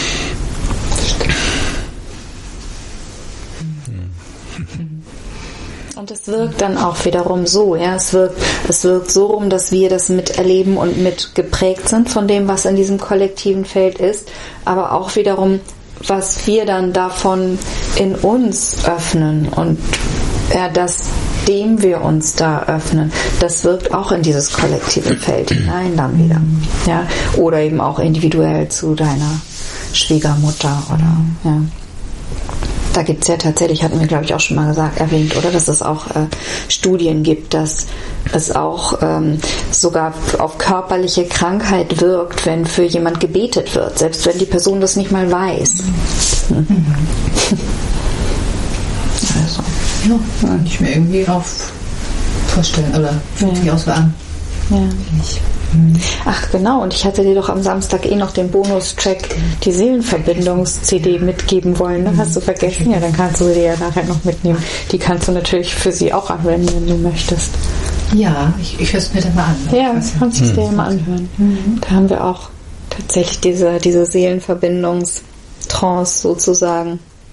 Und es wirkt dann auch wiederum so, ja, es wirkt so rum, dass wir das miterleben und mit geprägt sind von dem, was in diesem kollektiven Feld ist, aber auch wiederum was wir dann davon in uns öffnen und dem wir uns da öffnen, das wirkt auch in dieses kollektive Feld hinein dann wieder. Ja? Oder eben auch individuell zu deiner Schwiegermutter oder Da gibt es ja tatsächlich, hatten wir glaube ich auch schon mal erwähnt, oder dass es auch Studien gibt, dass es auch sogar auf körperliche Krankheit wirkt, wenn für jemand gebetet wird, selbst wenn die Person das nicht mal weiß. Ja, kann ich mir irgendwie auch vorstellen. Oder fühlt sich auch so an. Ja. Ach genau, und ich hatte dir doch am Samstag noch den Bonustrack, die Seelenverbindungs-CD mitgeben wollen. Ne? Hast du vergessen? Ja, dann kannst du sie ja nachher noch mitnehmen. Die kannst du natürlich für sie auch anwenden, wenn du möchtest. Ja, ich höre es mir dann mal an. Ja, kannst du es dir ja mal anhören. Da haben wir auch tatsächlich diese Seelenverbindungstrance sozusagen.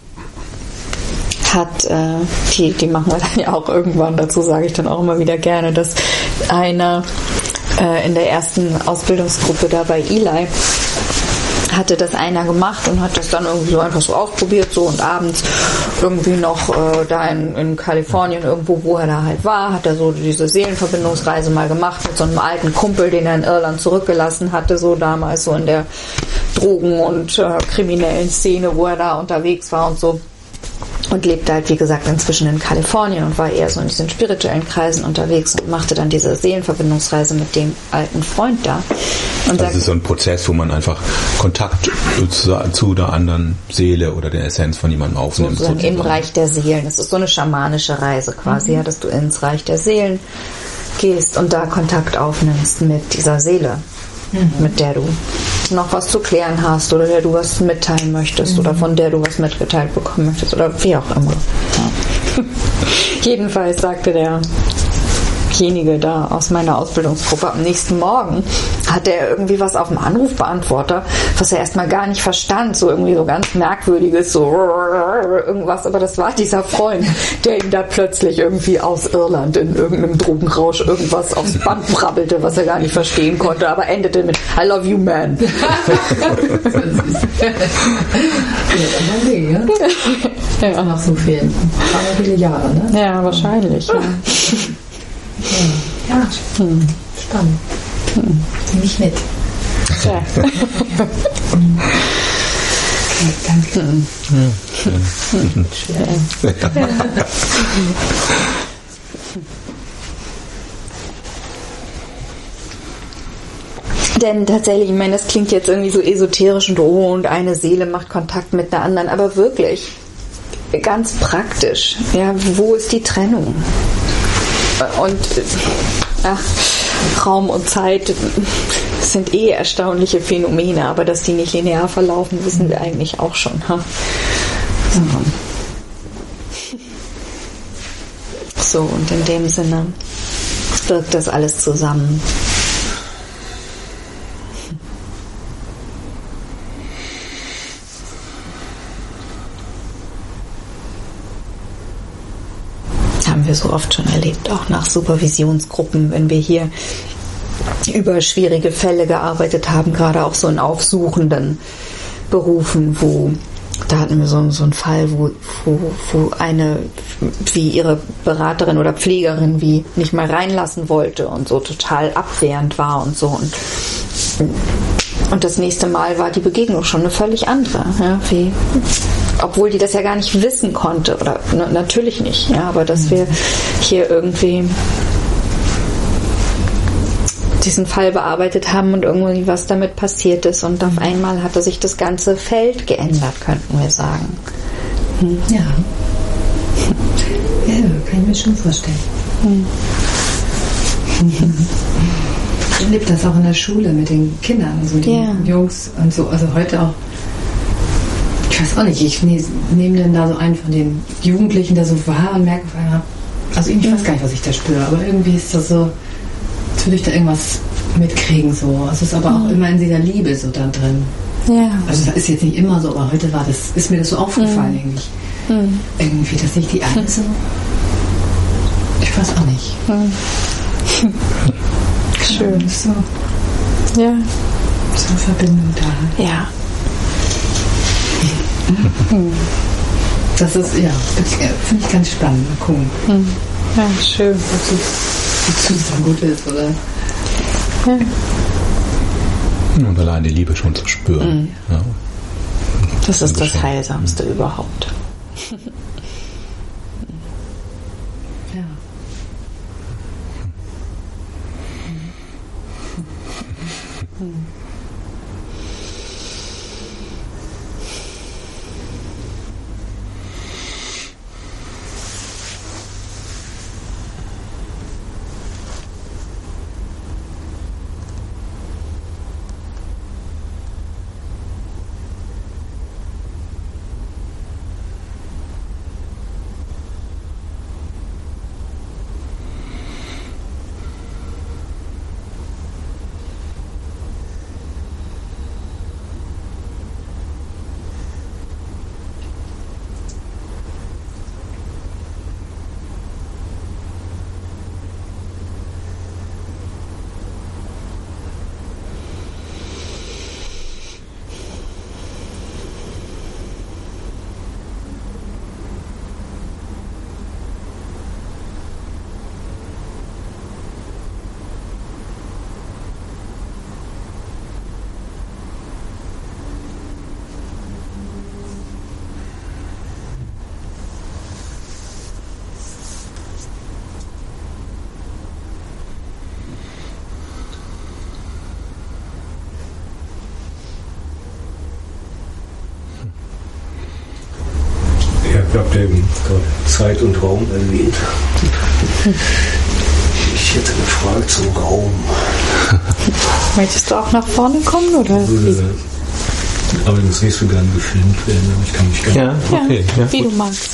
Die machen wir dann ja auch irgendwann, dazu sage ich dann auch immer wieder gerne, dass einer in der ersten Ausbildungsgruppe da bei Eli hatte das einer gemacht und hat das dann irgendwie so einfach so ausprobiert, so, und abends irgendwie noch da in Kalifornien irgendwo, wo er da halt war, hat er so diese Seelenverbindungsreise mal gemacht mit so einem alten Kumpel, den er in Irland zurückgelassen hatte, so damals so in der Drogen- und kriminellen Szene, wo er da unterwegs war und so. Und lebte halt, wie gesagt, inzwischen in Kalifornien und war eher so in diesen spirituellen Kreisen unterwegs und machte dann diese Seelenverbindungsreise mit dem alten Freund da. Und das ist so ein Prozess, wo man einfach Kontakt zu der anderen Seele oder der Essenz von jemandem aufnimmt. Sozusagen im Reich der Seelen. Das ist so eine schamanische Reise quasi, ja, dass du ins Reich der Seelen gehst und da Kontakt aufnimmst mit dieser Seele, mit der du noch was zu klären hast oder der du was mitteilen möchtest oder von der du was mitgeteilt bekommen möchtest oder wie auch immer. Ja. Jedenfalls sagte derjenige da aus meiner Ausbildungsgruppe, am nächsten Morgen hatte er irgendwie was auf dem Anrufbeantworter, was er erstmal gar nicht verstand, so irgendwie so ganz merkwürdiges, so irgendwas, aber das war dieser Freund, der ihm da plötzlich irgendwie aus Irland in irgendeinem Drogenrausch irgendwas aufs Band brabbelte, was er gar nicht verstehen konnte, aber endete mit I love you, man. Ja, noch so viele Jahre, ne? Ja, wahrscheinlich. Ja. Ja, spannend. Nehme ich mit. Ja. Okay, danke. Denn tatsächlich, ich meine, das klingt jetzt irgendwie so esoterisch und eine Seele macht Kontakt mit einer anderen, aber wirklich ganz praktisch. Ja, wo ist die Trennung? Und Raum und Zeit sind erstaunliche Phänomene, aber dass die nicht linear verlaufen, wissen wir eigentlich auch schon. Ha? So, und in dem Sinne wirkt das alles zusammen. Haben wir so oft schon erlebt, auch nach Supervisionsgruppen, wenn wir hier über schwierige Fälle gearbeitet haben, gerade auch so in aufsuchenden Berufen, da hatten wir so einen Fall, wo eine, wie ihre Beraterin oder Pflegerin, wie nicht mal reinlassen wollte und so total abwehrend war und so. Und das nächste Mal war die Begegnung schon eine völlig andere, ja, obwohl die das ja gar nicht wissen konnte, oder natürlich nicht, ja, aber dass wir hier irgendwie diesen Fall bearbeitet haben und irgendwie was damit passiert ist und auf einmal hatte sich das ganze Feld geändert, könnten wir sagen. Ja. Ja, kann ich mir schon vorstellen. Ich erlebe das auch in der Schule mit den Kindern, also den Jungs und so, also heute auch. Ich weiß auch nicht, ich nehme dann da so einen von den Jugendlichen, der so war und merke auf einmal, also ich weiß gar nicht, was ich da spüre, aber irgendwie ist das so, als würde ich da irgendwas mitkriegen, so. Also es ist aber auch immer in dieser Liebe so da drin. Ja. Also das ist jetzt nicht immer so, aber heute ist mir das so aufgefallen irgendwie, dass ich die alle so, ich weiß auch nicht. Schön. So. Ja. So eine Verbindung da. Ja. Das ist, finde ich ganz spannend. Mal gucken. Ja, schön. Ob es so gut ist, oder? Ja. Und allein die Liebe schon zu spüren. Ja. Das ist das Heilsamste überhaupt. Ja. Ich habe eben gerade Zeit und Raum erwähnt. Ich hätte eine Frage zum Raum. Möchtest du auch nach vorne kommen, oder? Würde allerdings nicht so gern gefilmt werden, aber ich kann mich gerne... Ja, okay. Ja, wie gut. du magst.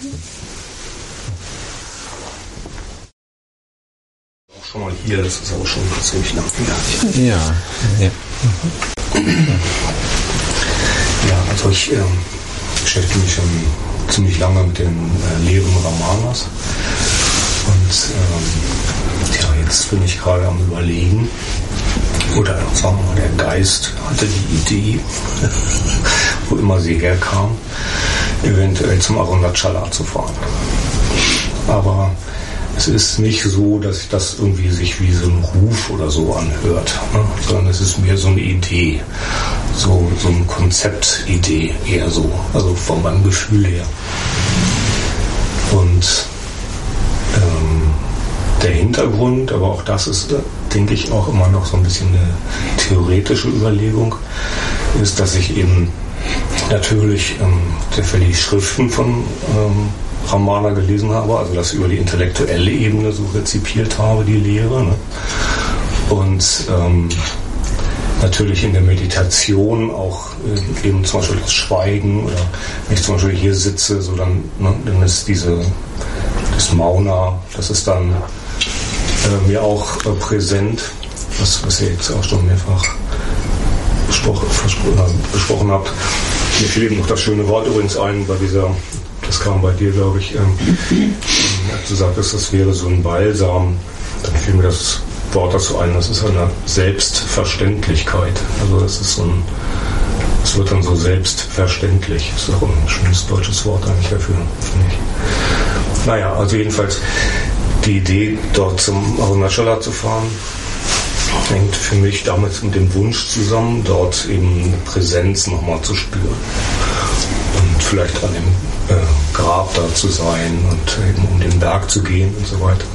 Auch schon mal hier, das ist aber schon ziemlich lang. Ja. Ja, also ich beschäftige mich schon ziemlich lange mit den Lehren Ramanas. Und jetzt bin ich gerade am Überlegen, oder sagen wir mal, der Geist hatte die Idee, wo immer sie herkam, eventuell zum Arunachala zu fahren. Aber es ist nicht so, dass das irgendwie sich wie so ein Ruf oder so anhört, ne? Sondern es ist mehr so eine Idee, so eine Konzeptidee eher so, also von meinem Gefühl her. Und der Hintergrund, aber auch das ist, denke ich, auch immer noch so ein bisschen eine theoretische Überlegung, ist, dass ich eben natürlich die Schriften von Ramana gelesen habe, also das über die intellektuelle Ebene so rezipiert habe, die Lehre. Ne? Und natürlich in der Meditation auch eben zum Beispiel das Schweigen, oder wenn ich zum Beispiel hier sitze, so dann ist das Mauna, das ist dann mir auch präsent, was ihr jetzt auch schon mehrfach besprochen habt. Mir fiel eben noch das schöne Wort übrigens ein bei das kam bei dir, glaube ich, du sagtest, das wäre so ein Balsam, dann fiel mir das Wort dazu ein, das ist eine Selbstverständlichkeit. Also das ist es wird dann so selbstverständlich. Das ist auch ein schönes deutsches Wort eigentlich dafür, finde ich. Naja, also jedenfalls die Idee, dort zum Arunachala zu fahren, hängt für mich damals mit dem Wunsch zusammen, dort eben eine Präsenz nochmal zu spüren. Und vielleicht an dem Grab da zu sein und eben um den Berg zu gehen und so weiter.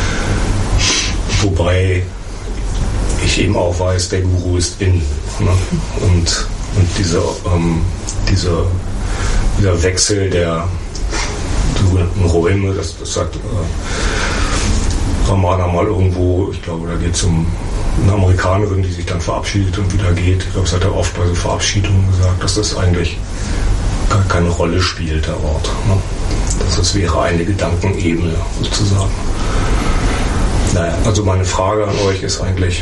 Wobei ich eben auch weiß, der Guru ist in. Ne? Und dieser Wechsel der sogenannten Räume, das sagt Ramana mal irgendwo, ich glaube, da geht es um eine Amerikanerin, die sich dann verabschiedet und wieder geht. Ich glaube, das hat er oft bei so Verabschiedungen gesagt, dass das eigentlich gar keine Rolle spielt, der Ort. Ne? Das wäre eine Gedankenebene sozusagen. Naja, also meine Frage an euch ist eigentlich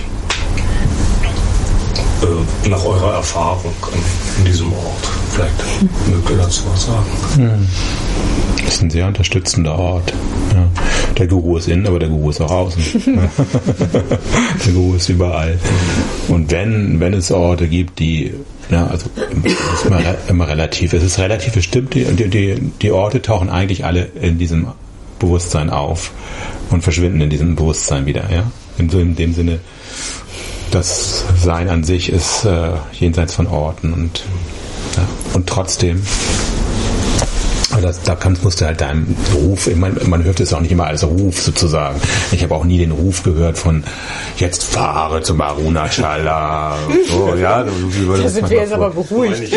nach eurer Erfahrung in diesem Ort. Vielleicht mögt ihr dazu was sagen. Das ist ein sehr unterstützender Ort. Ja. Der Guru ist innen, aber der Guru ist auch außen. Der Guru ist überall. Und wenn es Orte gibt, die, ja, also ist immer relativ. Es ist relativ bestimmt, die Orte tauchen eigentlich alle in diesem Bewusstsein auf und verschwinden in diesem Bewusstsein wieder. Ja? In dem Sinne, das Sein an sich ist jenseits von Orten und trotzdem, musst du halt deinem Ruf, man hört es auch nicht immer als Ruf sozusagen. Ich habe auch nie den Ruf gehört von jetzt fahre zum Arunachala. So, ja, da sind wir jetzt aber beruhigt.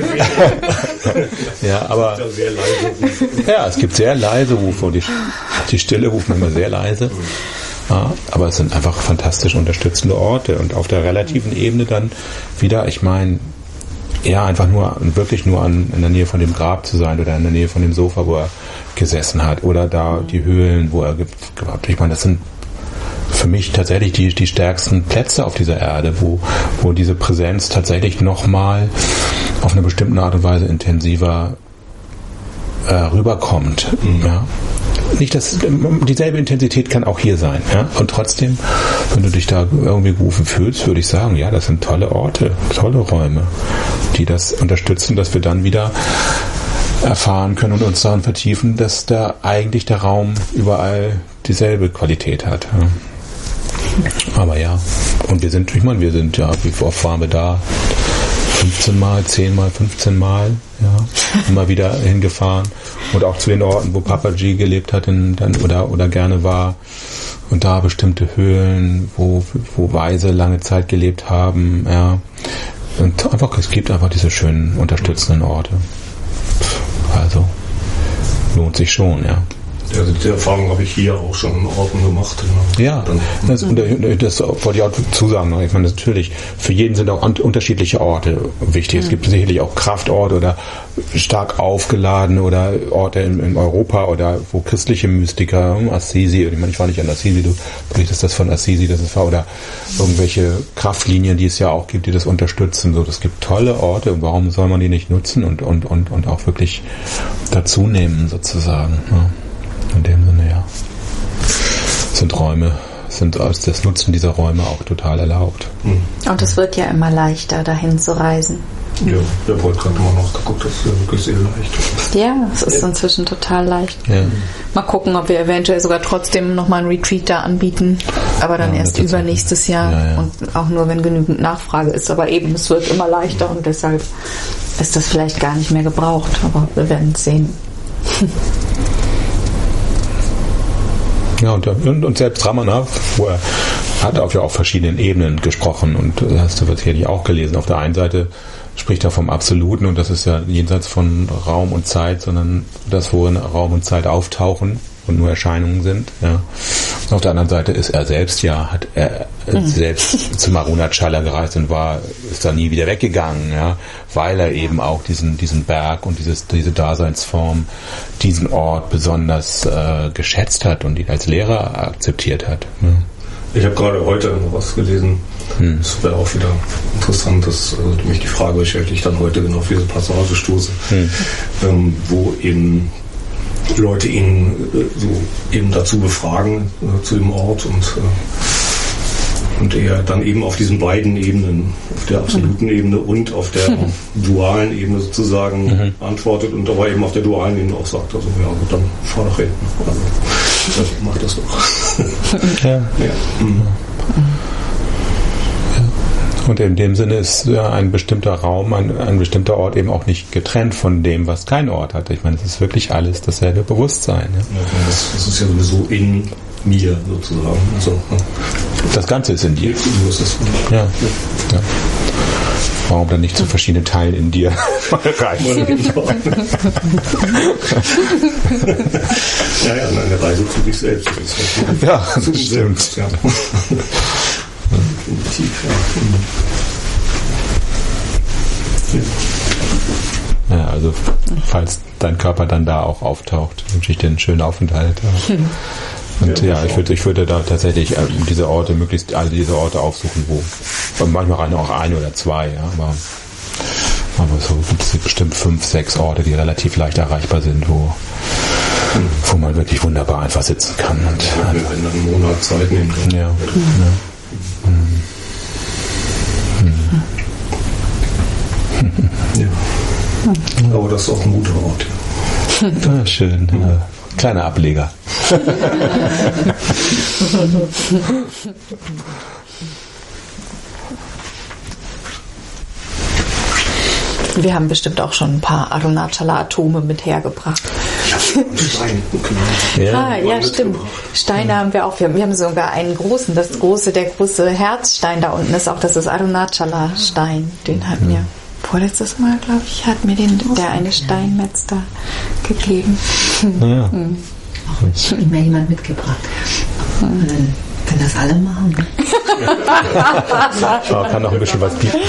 Ja, aber ja, es gibt sehr leise Rufe und die Stille ruft manchmal sehr leise. Ja, aber es sind einfach fantastisch unterstützende Orte und auf der relativen Ebene dann wieder, ich meine, ja, einfach wirklich nur in der Nähe von dem Grab zu sein oder in der Nähe von dem Sofa, wo er gesessen hat, oder da die Höhlen, wo er gehabt. Ich meine, das sind für mich tatsächlich die stärksten Plätze auf dieser Erde, wo diese Präsenz tatsächlich nochmal auf eine bestimmte Art und Weise intensiver rüberkommt. Ja. Nicht, dass dieselbe Intensität kann auch hier sein. Ja? Und trotzdem, wenn du dich da irgendwie gerufen fühlst, würde ich sagen, ja, das sind tolle Orte, tolle Räume, die das unterstützen, dass wir dann wieder erfahren können und uns daran vertiefen, dass da eigentlich der Raum überall dieselbe Qualität hat. Ja. Aber ja, und wir sind ja, wie oft waren wir da? 15 Mal, 10 Mal, 15 Mal, ja, immer wieder hingefahren und auch zu den Orten, wo Papaji gelebt hat oder gerne war, und da bestimmte Höhlen, wo Weise lange Zeit gelebt haben, ja, und es gibt einfach diese schönen unterstützenden Orte. Also lohnt sich schon, ja. Also die Erfahrung habe ich hier auch schon in Orten gemacht. Ja, das wollte ich auch zusagen. Ich meine, natürlich, für jeden sind auch unterschiedliche Orte wichtig. Es gibt sicherlich auch Kraftorte oder stark aufgeladene oder Orte in Europa oder wo christliche Mystiker, Assisi, ich meine, ich war nicht an Assisi, du berichtest das von Assisi, das ist, oder irgendwelche Kraftlinien, die es ja auch gibt, die das unterstützen. So, das gibt tolle Orte, und warum soll man die nicht nutzen und auch wirklich dazu nehmen, sozusagen. Ja. In dem Sinne, ja. Sind Räume, das Nutzen dieser Räume auch total erlaubt. Und es wird ja immer leichter, dahin zu reisen. Ja, der wollte gerade mal nachgeguckt, das ist ja wirklich sehr leicht. Ja, es ist inzwischen total leicht. Ja. Mal gucken, ob wir eventuell sogar trotzdem nochmal einen Retreat da anbieten, aber dann erst übernächstes Jahr und auch nur, wenn genügend Nachfrage ist. Aber eben, es wird immer leichter und deshalb ist das vielleicht gar nicht mehr gebraucht, aber wir werden es sehen. Ja, und selbst Ramana, wo er hat auf verschiedenen Ebenen gesprochen, und das hast du sicherlich auch gelesen. Auf der einen Seite spricht er vom Absoluten, und das ist ja jenseits von Raum und Zeit, sondern das, wo Raum und Zeit auftauchen und nur Erscheinungen sind. Ja. Und auf der anderen Seite ist er selbst hat er selbst zum Arunachala gereist und ist da nie wieder weggegangen, ja, weil er eben auch diesen Berg und diese Daseinsform, diesen Ort besonders geschätzt hat und ihn als Lehrer akzeptiert hat. Ja. Ich habe gerade heute noch was gelesen. Das wäre auch wieder interessant, dass mich die Frage beschäftigt, ich dann heute genau auf diese Passage stoße, wo eben Leute ihn so eben dazu befragen zu dem Ort und er dann eben auf diesen beiden Ebenen, auf der absoluten Ebene und auf der dualen Ebene sozusagen antwortet, und aber eben auf der dualen Ebene auch sagt, also ja gut, dann fahr doch hin. Also mach das doch. Ja. Und in dem Sinne ist ein bestimmter Raum, ein bestimmter Ort eben auch nicht getrennt von dem, was kein Ort hat. Ich meine, es ist wirklich alles dasselbe Bewusstsein. Ja. Das ist ja sowieso in mir sozusagen. Also, das Ganze ist in dir. Ja. Warum dann nicht zu verschiedenen Teilen in dir reisen? Ja, eine Reise zu dich selbst. Ja, das stimmt. Ja. Ja, also falls dein Körper dann da auch auftaucht, wünsche ich dir einen schönen Aufenthalt. Und ich würde da tatsächlich diese Orte, möglichst alle diese Orte aufsuchen, wo manchmal auch ein oder zwei, ja, aber so gibt es bestimmt 5, 6 Orte, die relativ leicht erreichbar sind, wo man wirklich wunderbar einfach sitzen kann. Und wir werden dann einen Monat Zeit nehmen können. Ja. Ja. Aber das ist auch ein guter Ort. Ja, schön. Ja. Kleiner Ableger. Wir haben bestimmt auch schon ein paar Arunachala-Atome mit hergebracht. Ja, stimmt. Steine haben wir auch. Wir haben sogar einen großen. Der große Herzstein da unten ist auch, das ist Arunachala-Stein. Den hat mir vorletztes Mal, glaube ich, der eine Steinmetz da gegeben. Ja. Ich habe mir jemand mitgebracht. Können das alle machen? Man kann noch ein bisschen was bieten.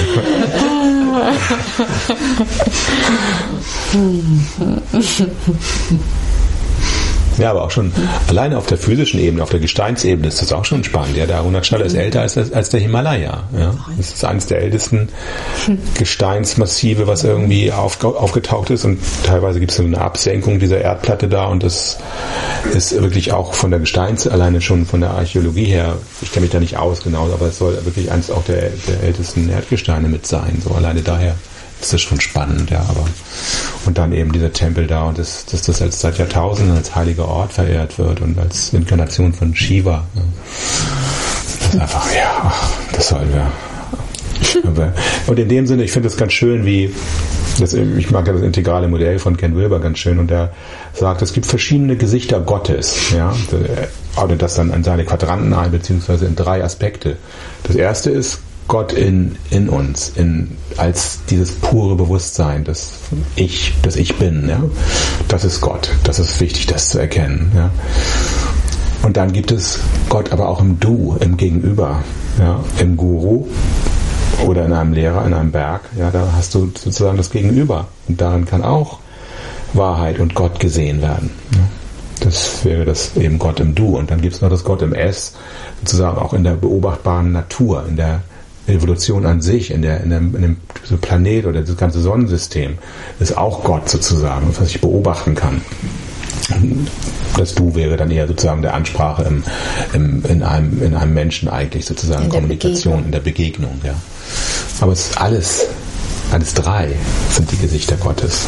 Ja, aber auch schon alleine auf der physischen Ebene, auf der Gesteinsebene ist das auch schon spannend. Ja, der Arunachala ist älter als der Himalaya. Ja. Das ist eines der ältesten Gesteinsmassive, was irgendwie aufgetaucht ist, und teilweise gibt es eine Absenkung dieser Erdplatte da, und das ist wirklich auch von der alleine schon von der Archäologie her, ich kenne mich da nicht aus genau, aber es soll wirklich eines auch der ältesten Erdgesteine mit sein. So alleine daher ist das schon spannend, ja, aber und dann eben dieser Tempel da, und dass das als seit Jahrtausenden als heiliger Ort verehrt wird und als Inkarnation von Shiva. Ja. Das ist einfach, das sollen wir. Und in dem Sinne, ich finde es ganz schön, ich mag ja das integrale Modell von Ken Wilber ganz schön, und der sagt, es gibt verschiedene Gesichter Gottes, ja, ordnet das dann an seine Quadranten ein, beziehungsweise in 3 Aspekte. Das erste ist Gott in uns, als dieses pure Bewusstsein, das ich bin. Ja? Das ist Gott. Das ist wichtig, das zu erkennen. Ja? Und dann gibt es Gott aber auch im Du, im Gegenüber, ja? Im Guru oder in einem Lehrer, in einem Berg. Ja? Da hast du sozusagen das Gegenüber. Und darin kann auch Wahrheit und Gott gesehen werden. Ja? Das wäre das eben Gott im Du. Und dann gibt es noch das Gott im Es, sozusagen auch in der beobachtbaren Natur, in der Evolution an sich, in dem Planet oder das ganze Sonnensystem ist auch Gott sozusagen, was ich beobachten kann. Das Du wäre dann eher sozusagen der Ansprache in einem Menschen eigentlich sozusagen, Kommunikation, in der Begegnung. Ja. Aber es ist alles drei sind die Gesichter Gottes.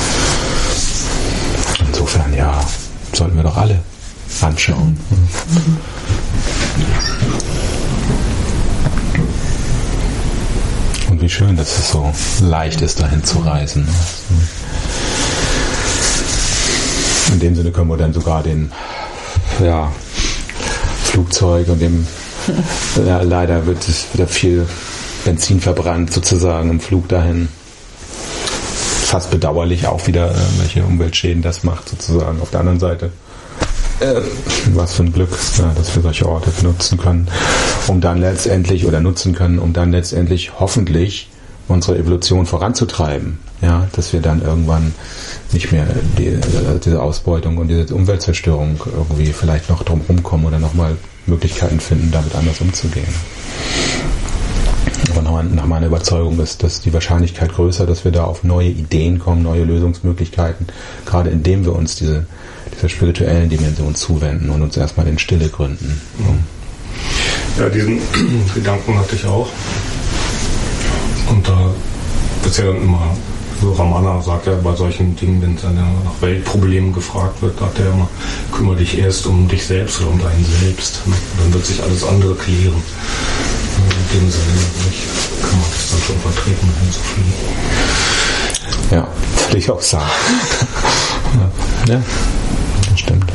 Insofern, ja, sollten wir doch alle anschauen. Und wie schön, dass es so leicht ist, dahin zu reisen. In dem Sinne können wir dann sogar den Flugzeug und dem leider wird wieder viel Benzin verbrannt sozusagen im Flug dahin. Fast bedauerlich auch wieder, welche Umweltschäden das macht sozusagen. Auf der anderen Seite was für ein Glück, dass wir solche Orte nutzen können, um dann letztendlich hoffentlich unsere Evolution voranzutreiben. Ja, dass wir dann irgendwann nicht mehr diese Ausbeutung und diese Umweltzerstörung irgendwie vielleicht noch drum rumkommen oder nochmal Möglichkeiten finden, damit anders umzugehen. Aber nach meiner Überzeugung ist die Wahrscheinlichkeit größer, dass wir da auf neue Ideen kommen, neue Lösungsmöglichkeiten, gerade indem wir uns dieser spirituellen Dimension zuwenden und uns erstmal in Stille gründen. Ja, diesen Gedanken hatte ich auch. Und da wird ja dann immer, so Ramana sagt ja bei solchen Dingen, wenn dann nach Weltproblemen gefragt wird, sagt er immer, kümmere dich erst um dich selbst oder um deinen Selbst. Dann wird sich alles andere klären. In dem Sinne kann man das dann schon vertreten, wenn so viel. Ja, würde ich auch sagen. Ja, das stimmt.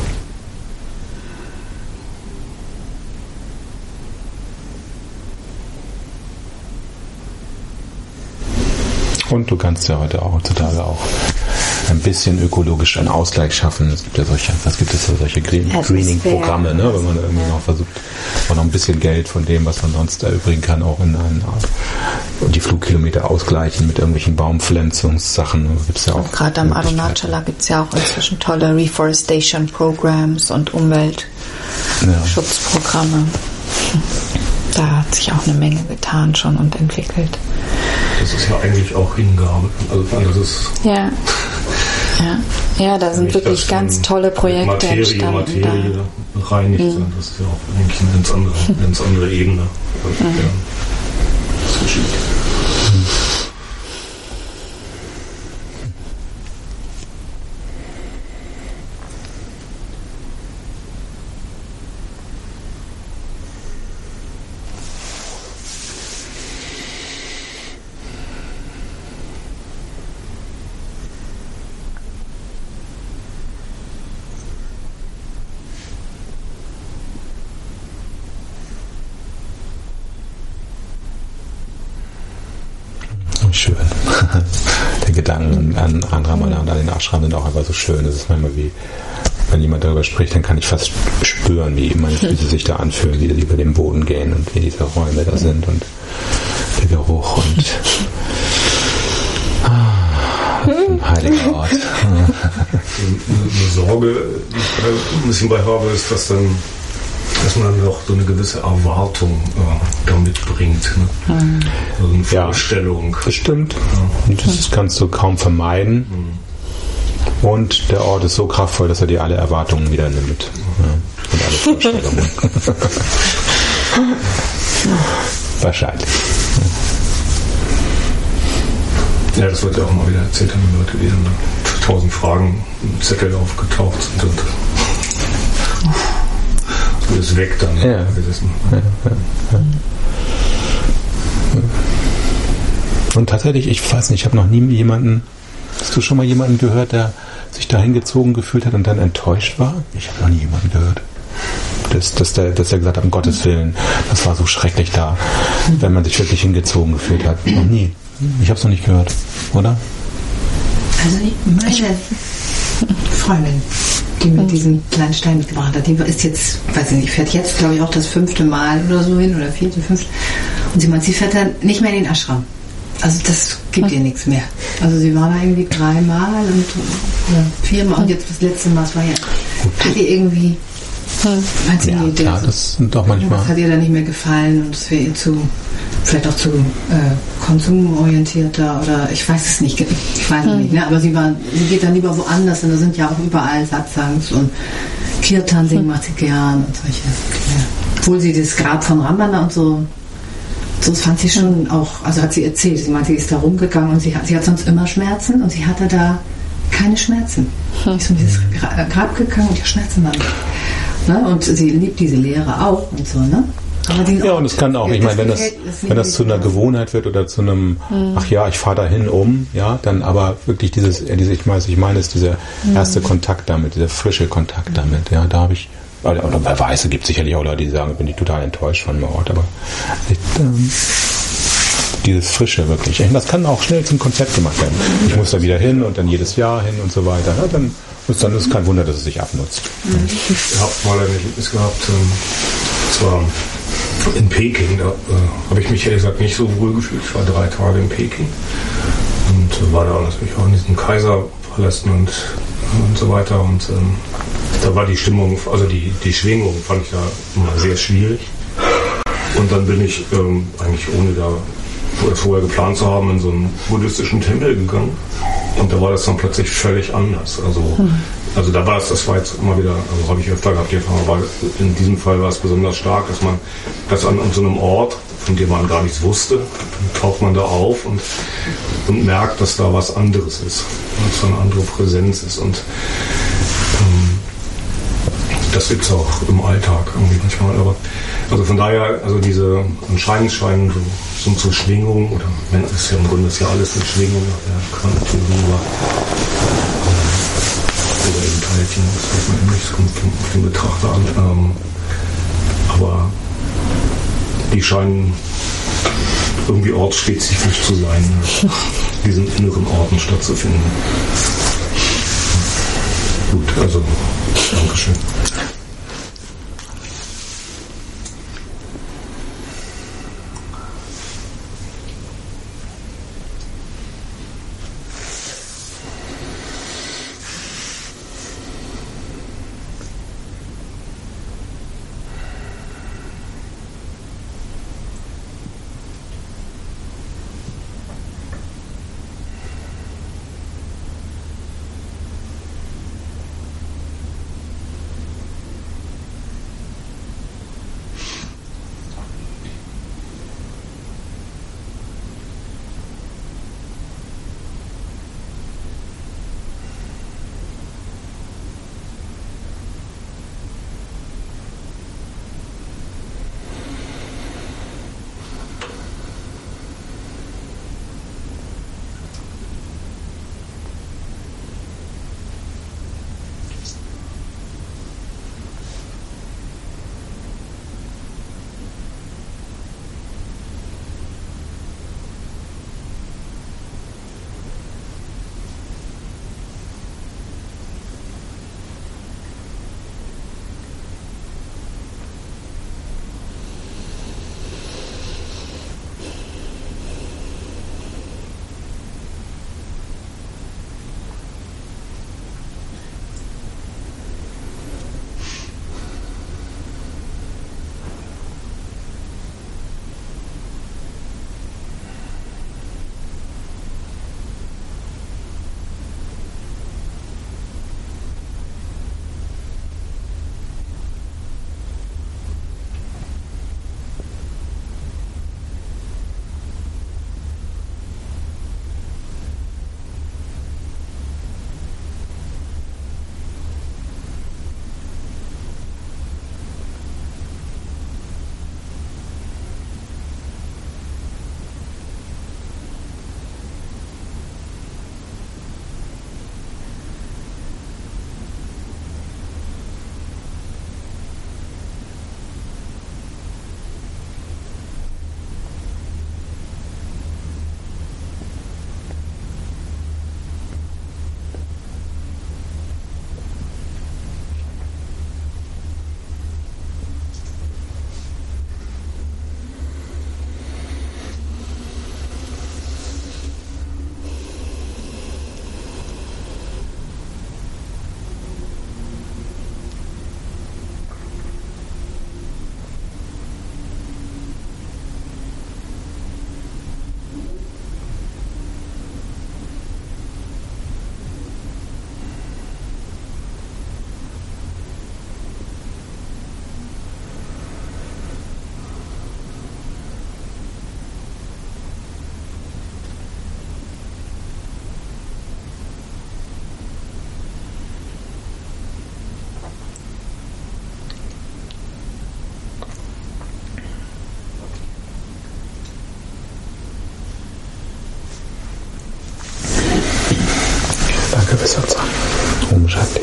Und du kannst ja heutzutage auch ein bisschen ökologisch einen Ausgleich schaffen. Es gibt ja solche Greening-Programme, ne? Wenn man irgendwie noch versucht, auch noch ein bisschen Geld von dem, was man sonst erübrigen kann, auch in und die Flugkilometer ausgleichen mit irgendwelchen Baumpflanzungssachen. Gibt's ja auch. Gerade am Arunachala gibt es ja auch inzwischen tolle Reforestation-Programs und Umweltschutzprogramme. Da hat sich auch eine Menge getan schon und entwickelt. Das ist ja eigentlich auch Hingabe. Also das ist ja, da sind wirklich ganz tolle Projekte entstanden. Materie reinigt, das ist ja auch eigentlich eine ganz andere Ebene. Also, das geschieht. Schön. Der Gedanken an Ramana und an den Ashram sind auch einfach so schön. Das ist manchmal wie, wenn jemand darüber spricht, dann kann ich fast spüren, wie sie sich da anfühlen, wie sie über den Boden gehen und wie diese Räume da sind und der Geruch und ein heiliger Ort. Eine Sorge, die ich ein bisschen bei habe, ist, dass man dann noch so eine gewisse Erwartung damit bringt. Ne? Also eine Vorstellung. Ja, bestimmt. Ja. Das kannst du kaum vermeiden. Und der Ort ist so kraftvoll, dass er dir alle Erwartungen wieder nimmt. Ja. Und alle Vorstellungen. Wahrscheinlich. Ja, das wird ja auch mal wieder erzählt, haben die Leute wieder 1000 Fragen im Zettel aufgetaucht sind und ist weg dann. Ja. Und tatsächlich, ich weiß nicht, ich habe noch nie jemanden, hast du schon mal jemanden gehört, der sich da hingezogen gefühlt hat und dann enttäuscht war? Ich habe noch nie jemanden gehört. dass der gesagt hat, um Gottes Willen, das war so schrecklich da, wenn man sich wirklich hingezogen gefühlt hat. Noch nie. Ich habe es noch nicht gehört, oder? Also meine Freundin, die mir diesen kleinen Stein mitgebracht hat, die ist jetzt, weiß ich nicht, fährt jetzt, glaube ich, auch das 5. Mal oder so hin, oder 4., 5. Und sie meint, sie fährt dann nicht mehr in den Ashram. Also das gibt ihr nichts mehr. Also sie war da irgendwie 3 Mal und 4 Mal und jetzt das letzte Mal, das war ja, hat ihr irgendwie, meint sie, klar, das sind doch manchmal. Das hat ihr dann nicht mehr gefallen und es wäre ihr vielleicht auch zu konsumorientierter oder ich weiß es nicht, nicht, ne? Aber sie geht dann lieber woanders und da sind ja auch überall Satsangs und Kirtan singen macht sie gern und solche. Ja. Obwohl sie das Grab von Ramana und so fand sie schon auch, also hat sie erzählt, sie meinte, sie ist da rumgegangen und sie hat sonst immer Schmerzen und sie hatte da keine Schmerzen. Sie ist um dieses Grab gegangen und die Schmerzen waren. Ne? Und sie liebt diese Lehre auch und so, ne? Ja, und es kann auch, ich meine, wenn das zu einer Gewohnheit wird oder zu einem, ach ja, ich fahre dahin dann aber wirklich ich meine, ist dieser erste Kontakt damit, dieser frische Kontakt damit, ja, da habe ich, oder wer weiß, es gibt sicherlich auch Leute, die sagen, bin ich total enttäuscht von dem Ort, aber dieses Frische wirklich, das kann auch schnell zum Konzept gemacht werden. Ich muss da wieder hin und dann jedes Jahr hin und so weiter, ja, dann ist kein Wunder, dass es sich abnutzt. Ich habe mal ein Erlebnis gehabt, zwar in Peking, da habe ich mich ehrlich gesagt nicht so wohl gefühlt. Ich war 3 Tage in Peking und war da natürlich auch in diesen Kaiserpalästen und so weiter. Und da war die Stimmung, also die Schwingung fand ich da immer sehr schwierig. Und dann bin ich eigentlich ohne da vorher geplant zu haben, in so einen buddhistischen Tempel gegangen. Und da war das dann plötzlich völlig anders. Also da war das war jetzt immer wieder, also habe ich öfter gehabt, die Erfahrung, aber in diesem Fall war es besonders stark, dass man das an so einem Ort, von dem man gar nichts wusste, dann taucht man da auf und merkt, dass da was anderes ist, dass da eine andere Präsenz ist. Und das gibt es auch im Alltag irgendwie manchmal. Aber also von daher, also diese anscheinend scheinen so Schwingungen, oder wenn es ja im Grunde ist ja alles mit Schwingungen, ja, Quantentheorie oder eben Teilchen, das weiß man eben nicht, das kommt auf den Betrachter an. Aber die scheinen irgendwie ortsspezifisch zu sein, diesen inneren Orten stattzufinden. Gut, also Dankeschön. vergewissert sein. Unbeschreiblich.